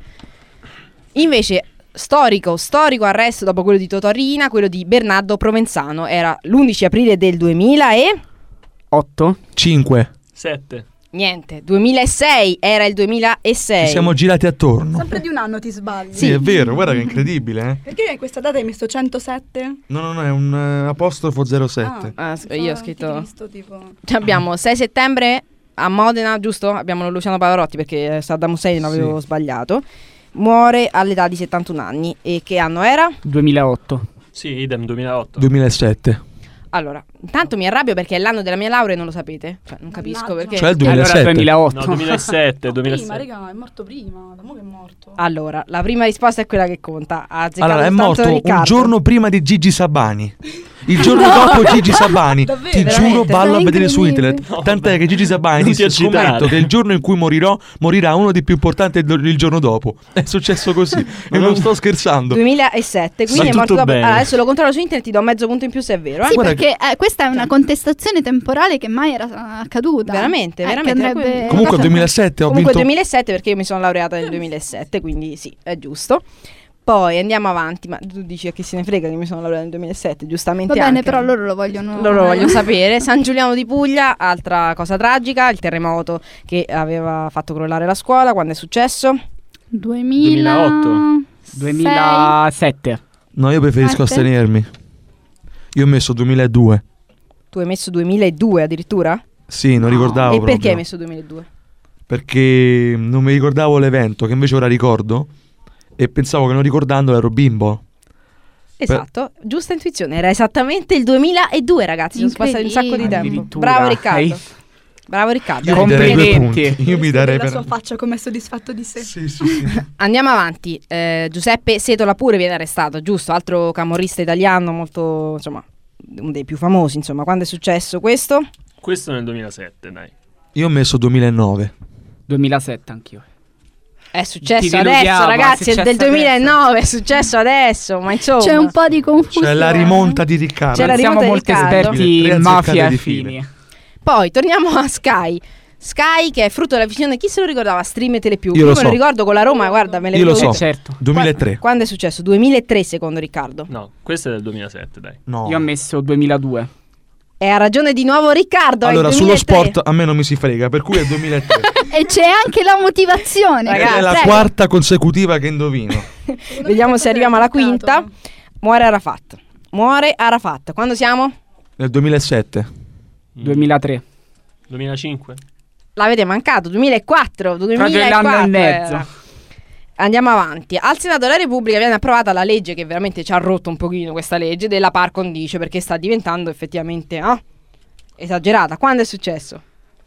Invece, storico, storico arresto dopo quello di Totò Riina, quello di Bernardo Provenzano. Era l'undici aprile del duemila e... otto. cinque. sette. Niente, duemilasei, era il duemilasei. Ci siamo girati attorno. Sempre di un anno ti sbagli. Sì, è vero, guarda che incredibile, eh. Perché in questa data hai messo centosette? No, no, no, è un eh, apostrofo zero sette. Ah, s- io ho scritto... Cristo, tipo. Cioè, abbiamo sei settembre a Modena, giusto? Abbiamo Luciano Pavarotti perché eh, Saddam Hussein l'avevo Sì. sbagliato. Muore all'età di settantuno anni. E che anno era? duemilaotto. Sì, idem, duemilaotto. duemilasette. Allora, intanto mi arrabbio perché è l'anno della mia laurea e non lo sapete. Cioè, non capisco Mannaggia. perché. Cioè il Allora duemilasette. duemilaotto. No, duemilasette, Prima, duemilasette. raga, è morto prima. Da mo che è morto. Allora, la prima risposta è quella che conta. Ha azzeccato Allora, è soltanto morto Riccardo. un giorno prima di Gigi Sabani. Il giorno dopo Gigi Sabani. Davvero? Ti giuro, Veramente? vallo a Sei vedere su incredibile. internet. No, Tant'è vabbè. che Gigi Sabani Non ti disse: eccitare. scommetto che il giorno in cui morirò, morirà uno dei più importanti il il giorno dopo. È successo così. E non sto scherzando. duemilasette, quindi Sì, è morto tutto dopo. bene. Allora, adesso lo controllo su internet, ti do mezzo punto in più se è vero. Eh? Sì, Guarda perché eh, questa è una contestazione temporale che mai era accaduta. Veramente, Eh, veramente, che era andrebbe- quello. Comunque, nel duemilasette ho Comunque vinto. duemilasette perché io mi sono laureata nel duemilasette, quindi sì, è giusto. Poi andiamo avanti, ma tu dici a chi se ne frega che mi sono laureata nel duemilasette, giustamente. Va bene, anche. però loro lo vogliono. Loro lo eh. vogliono sapere. San Giuliano di Puglia, altra cosa tragica, il terremoto che aveva fatto crollare la scuola. Quando è successo? duemila... duemilaotto. duemilasette. No, io preferisco Sette? astenermi. Io ho messo duemiladue. Tu hai messo duemiladue addirittura? Sì, non No. ricordavo E proprio. perché hai messo duemiladue? Perché non mi ricordavo l'evento, che invece ora ricordo. E pensavo che non ricordandolo ero bimbo. Esatto, giusta intuizione, era esattamente il duemiladue, ragazzi, sono passati un sacco di tempo. Addirittura. Bravo Riccardo. Hai- Bravo Riccardo. Io mi darei due Complimenti. punti. Io mi Vedi darei la per... sua faccia come è soddisfatto di sé. Sì, sì, sì. Andiamo avanti. Eh, Giuseppe Setola pure viene arrestato, giusto? Altro camorrista italiano, molto, insomma, uno dei più famosi, insomma. Quando è successo questo? Questo nel duemilasette, dai. Io ho messo duemilanove. duemilasette anch'io. È successo Ti adesso, deludiamo, ragazzi, è è del successo duemilanove, è successo adesso, ma insomma. C'è un po' di confusione. C'è la rimonta di Riccardo. C'è la Non siamo rimonta di molto Riccardo. esperti Tre in mafia azzeccate e di affini. file. Poi torniamo a Sky. Sky che è frutto della visione, chi se lo ricordava? Stream e Telepiù. Io lo me lo so. ricordo con la Roma, guarda, me le Io lo ricordo. so. Certo. duemilatré. Qua- Quando è successo? duemilatré secondo Riccardo. No, questo è del duemilasette, dai. No. Io ho messo duemiladue. E ha ragione di nuovo Riccardo. è il Allora, sullo duemilatré. sport a me non mi si frega, per cui è duemilatré. E c'è anche la motivazione. Ragazzi, Ed è la prego. quarta consecutiva che indovino. Vediamo se arriviamo alla quinta. Muore Arafat. Muore Arafat. Quando siamo? Nel duemilasette. duemilatré. duemilacinque? L'avete mancato. duemilaquattro. Proprio duemilaquattro l'anno e mezzo. era. Andiamo avanti. Al Senato della Repubblica viene approvata la legge che veramente ci ha rotto un pochino questa legge della par condicio, perché sta diventando effettivamente ah, esagerata. Quando è successo?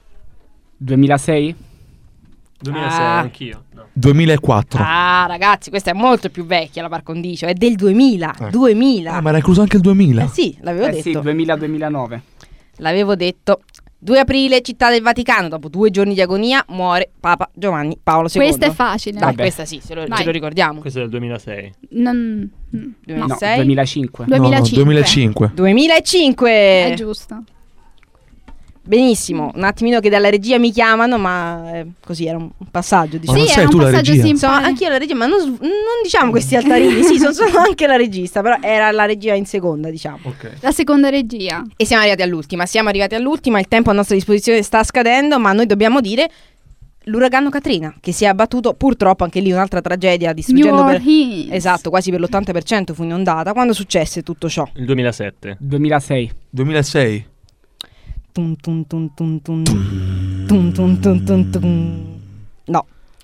duemilasei? duemilasei, Ah. anch'io. No. duemilaquattro. Ah, ragazzi, questa è molto più vecchia la par condicio, è del duemila. Eh. duemila. Ah, ma era incluso anche il duemila. Eh sì, l'avevo Eh detto. sì, duemila duemilanove. L'avevo detto. due aprile, Città del Vaticano, dopo due giorni di agonia, muore Papa Giovanni Paolo secondo. Questa è facile. Dai, Vabbè. questa sì, se lo, Vai. ce lo ricordiamo. Questo è del duemilasei. Non- mm, No, duemilasei. duemilacinque. Due- No, no, duemilacinque. duemilacinque. duemilacinque. È giusto. Benissimo, un attimino che dalla regia mi chiamano, ma eh, così era un un passaggio, Ma diciamo. non Sì, sei era tu un la passaggio regia? simpatico. Sono anch'io la regia, ma non, s- non diciamo questi altarini, sì, sono, sono anche la regista, però era la regia in seconda, diciamo. Ok. La seconda regia. E siamo arrivati all'ultima, siamo arrivati all'ultima, il tempo a nostra disposizione sta scadendo, ma noi dobbiamo dire l'uragano Katrina, che si è abbattuto purtroppo anche lì un'altra tragedia, New distruggendo per... Orleans. Esatto, quasi per l'ottanta per cento fu inondata. Quando successe tutto ciò? Il duemilasette. duemilasei. duemilasei. Tum, tum, tum, tum, tum. Tum, tum, tum, tum, tum. No.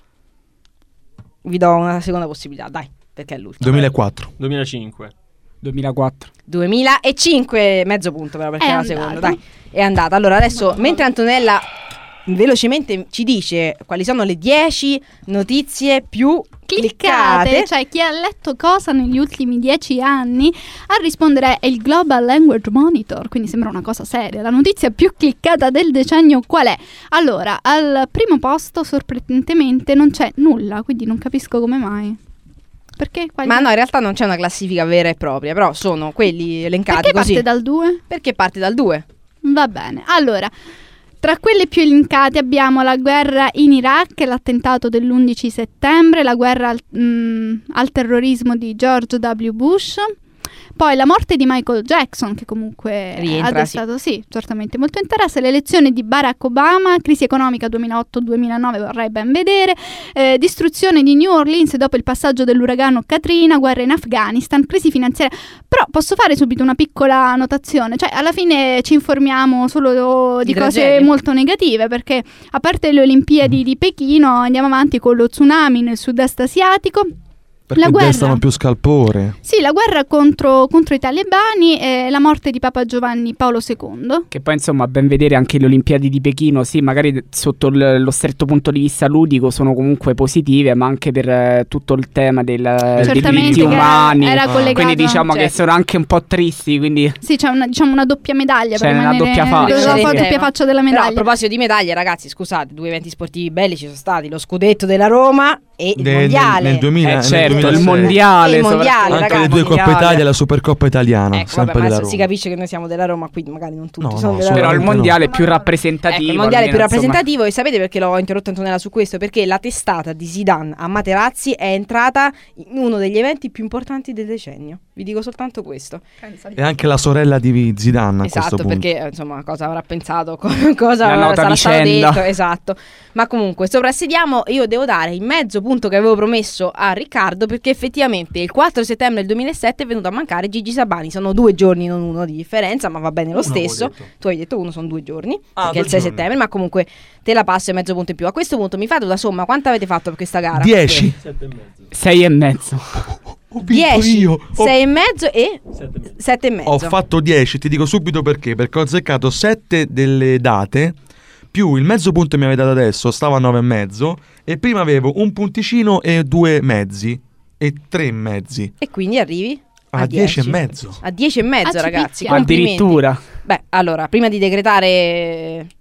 Vi do una seconda possibilità, dai, perché è l'ultima. duemilaquattro. duemilacinque. duemilaquattro. duemilacinque, mezzo punto però perché È è la andata. seconda, dai. È andata. Allora adesso, mentre Antonella velocemente ci dice quali sono le dieci notizie più Cliccate, cliccate, cioè chi ha letto cosa negli ultimi dieci anni, a rispondere è il Global Language Monitor, quindi sembra una cosa seria. La notizia più cliccata del decennio qual è? Allora, al primo posto sorprendentemente non c'è nulla, quindi non capisco come mai. Perché? Quali- ma no, in realtà non c'è una classifica vera e propria, però sono quelli elencati Perché così. parte dal due? Perché parte dal due? Va bene, allora, tra quelle più elencate abbiamo la guerra in Iraq, l'attentato dell'undici settembre, la guerra al, mm, al terrorismo di George W. Bush, poi la morte di Michael Jackson, che comunque Rientra, ha destato, sì. certamente molto interesse, l'elezione di Barack Obama, crisi economica duemilaotto duemilanove, vorrei ben vedere, eh, distruzione di New Orleans dopo il passaggio dell'uragano Katrina, guerra in Afghanistan, crisi finanziaria. Però posso fare subito una piccola notazione, cioè alla fine ci informiamo solo di, Di cose tragedie. molto negative, perché a parte le Olimpiadi di Pechino andiamo avanti con lo tsunami nel sud-est asiatico. Perché La guerra. destano più scalpore. Sì, la guerra contro, contro i talebani e la morte di Papa Giovanni Paolo secondo. Che poi insomma a ben vedere anche le Olimpiadi di Pechino, sì, magari sotto l- lo stretto punto di vista ludico sono comunque positive, ma anche per eh, tutto il tema del, dei Certamente diritti che umani. era collegato, Quindi diciamo che certo. sono anche un po' tristi, quindi Sì, c'è una, diciamo una doppia medaglia C'è per una rimanere doppia faccia, la sì. doppia Tema. faccia della Però a medaglia. proposito di medaglie, ragazzi, scusate, due eventi sportivi belli ci sono stati, lo scudetto della Roma e il Nel- mondiale. Nel, nel duemila, eh, nel certo, il duemilasei. mondiale, Il mondiale, soprattutto. Anche ragazzi, le due Coppe mondiale. Italia e la Supercoppa italiana. Ecco, sempre vabbè, ma della si Roma. capisce che noi siamo della Roma, quindi magari non tutti No, sono no, della Però Roma. il Veramente mondiale no. più rappresentativo. Ecco, il mondiale più almeno, insomma. rappresentativo, e sapete perché l'ho interrotto Antonella su questo? Perché la testata di Zidane a Materazzi è entrata in uno degli eventi più importanti del decennio. Vi dico soltanto questo. E anche la sorella di Zidane a Esatto, questo punto. perché eh, insomma cosa avrà pensato, co- cosa La nota sarà stato vicenda. detto, esatto. Ma comunque soprassediamo, io devo dare il mezzo punto che avevo promesso a Riccardo, perché effettivamente il quattro settembre del duemilasette è venuto a mancare Gigi Sabani. Sono due giorni, non uno di differenza, ma va bene lo Uno stesso. avevo detto. Tu hai detto uno, sono due giorni, Ah, perché è il due sei giorni. settembre, ma comunque te la passo e mezzo punto in più. A questo punto mi fate una somma, quanto avete fatto per questa gara? dieci. Sette e mezzo. Sei e mezzo. Ho vinto dieci, io. Ho, sei e mezzo e Sette e mezzo. sette e mezzo. ho fatto dieci, ti dico subito perché. Perché ho azzeccato sette delle date, più il mezzo punto che mi avete dato adesso, stavo a nove e mezzo, e prima avevo un punticino e due mezzi, e tre mezzi. E quindi arrivi A dieci e mezzo. A dieci e mezzo, Ah, ci ragazzi. picchia. Complimenti. Addirittura. Beh, allora, prima di decretare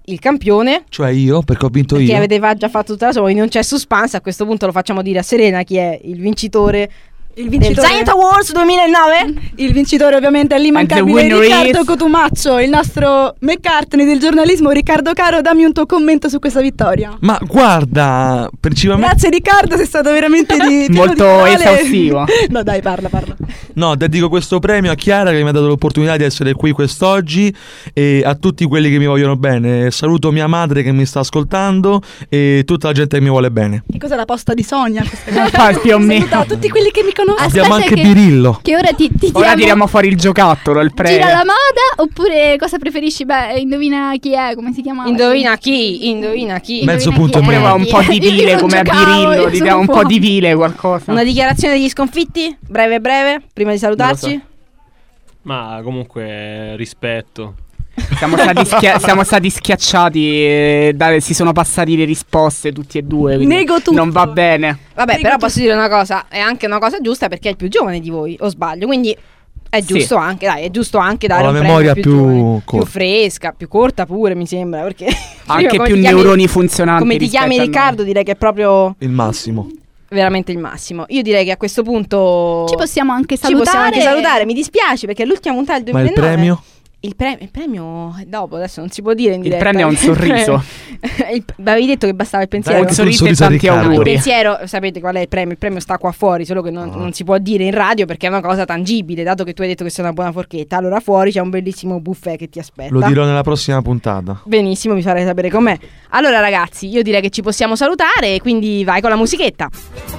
il campione, Cioè io, perché ho vinto perché io. avete già fatto tutta la sua, quindi non c'è suspense. A questo punto lo facciamo dire a Serena chi è il vincitore. Il Del vincitore, Giant Awards duemilanove? il vincitore ovviamente è l'immancabile And the winner Riccardo is- Cotumaccio, il nostro McCartney del giornalismo. Riccardo caro, dammi un tuo commento su questa vittoria. Ma guarda, principalmente... Grazie Riccardo, sei stato veramente di pieno Molto di parole. esaustivo. No dai, parla, parla. No, dedico questo premio a Chiara che mi ha dato l'opportunità di essere qui quest'oggi e a tutti quelli che mi vogliono bene. Saluto mia madre che mi sta ascoltando e tutta la gente che mi vuole bene. Che cos'è la posta di Sonia? Ah, più o meno. Saluta tutti quelli che mi conoscono. Abbiamo Aspetta anche che- Birillo. Che ora ti, ti Ora diamo- tiriamo fuori il giocattolo, il premio. Gira la moda oppure cosa preferisci? Beh, indovina chi è, come si chiama? Indovina chi? Indovina chi? Mezzo Indovina punto chi è. Oppure va un po' di Io vile non come a giocavo, io Birillo, sono diciamo un po' fuori. di vile qualcosa. Una dichiarazione degli sconfitti? Breve breve, prima di salutarci. Ma comunque rispetto. Siamo stati, schia- siamo stati schiacciati, e da- si sono passati le risposte tutti e due, quindi Nego tutto. non va bene. Vabbè, Dico però tu- posso dire una cosa, è anche una cosa giusta perché è il più giovane di voi, o sbaglio? Quindi è Sì. giusto anche, dai, è giusto anche dare Ho la un memoria premio più, più giovane, corta. più fresca, più corta pure, mi sembra, perché Anche prima, come più ti chiami- neuroni funzionanti. Come ti chiami rispetto a noi. Riccardo, direi che è proprio Il massimo. veramente il massimo. Io direi che a questo punto Ci possiamo anche ci salutare. possiamo anche salutare, mi dispiace perché è l'ultima puntata del Ma il duemilanove. premio? Il, pre- il premio è dopo, adesso non si può dire in Il diretta. premio è un sorriso. il, avevi detto che bastava il pensiero. Un Dai, sorriso e sorriso a tanti Riccardo. Il auguri. pensiero, sapete qual è il premio? Il premio sta qua fuori, solo che non, Ah. non si può dire in radio perché è una cosa tangibile, dato che tu hai detto che sei una buona forchetta. Allora fuori c'è un bellissimo buffet che ti aspetta. Lo dirò nella prossima puntata. Benissimo, mi farei sapere com'è. Allora ragazzi, io direi che ci possiamo salutare e quindi vai con la musichetta.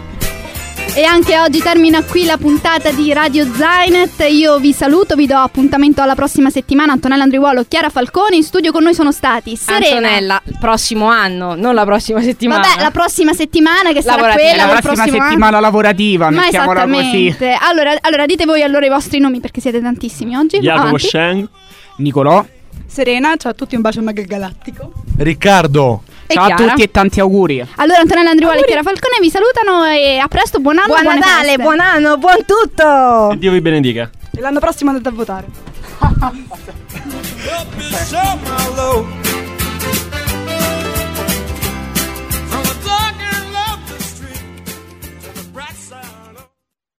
E anche oggi termina qui la puntata di Radio Zainet. Io vi saluto, vi do appuntamento alla prossima settimana. Antonella Andriuolo, Chiara Falcone. In studio con noi sono stati Serena. Antonella, il prossimo anno, non la prossima settimana. Vabbè, la prossima settimana che sarà Lavorativa. È quella la del prossima prossimo settimana anno. lavorativa, Ma mettiamola così. esattamente. Allora, allora dite voi allora i vostri nomi perché siete tantissimi oggi. Jacopo Avanti. Schenk. Nicolò, Serena, ciao a tutti, un bacio mega galattico. Riccardo. E ciao a Chiara? tutti e tanti auguri. Allora Antonella Andriuolo e Chiara Falcone vi salutano e a presto, buon anno, Buon buone Natale, feste. buon anno, buon tutto! E Dio vi benedica. E l'anno prossimo andate a votare. Up is so my low.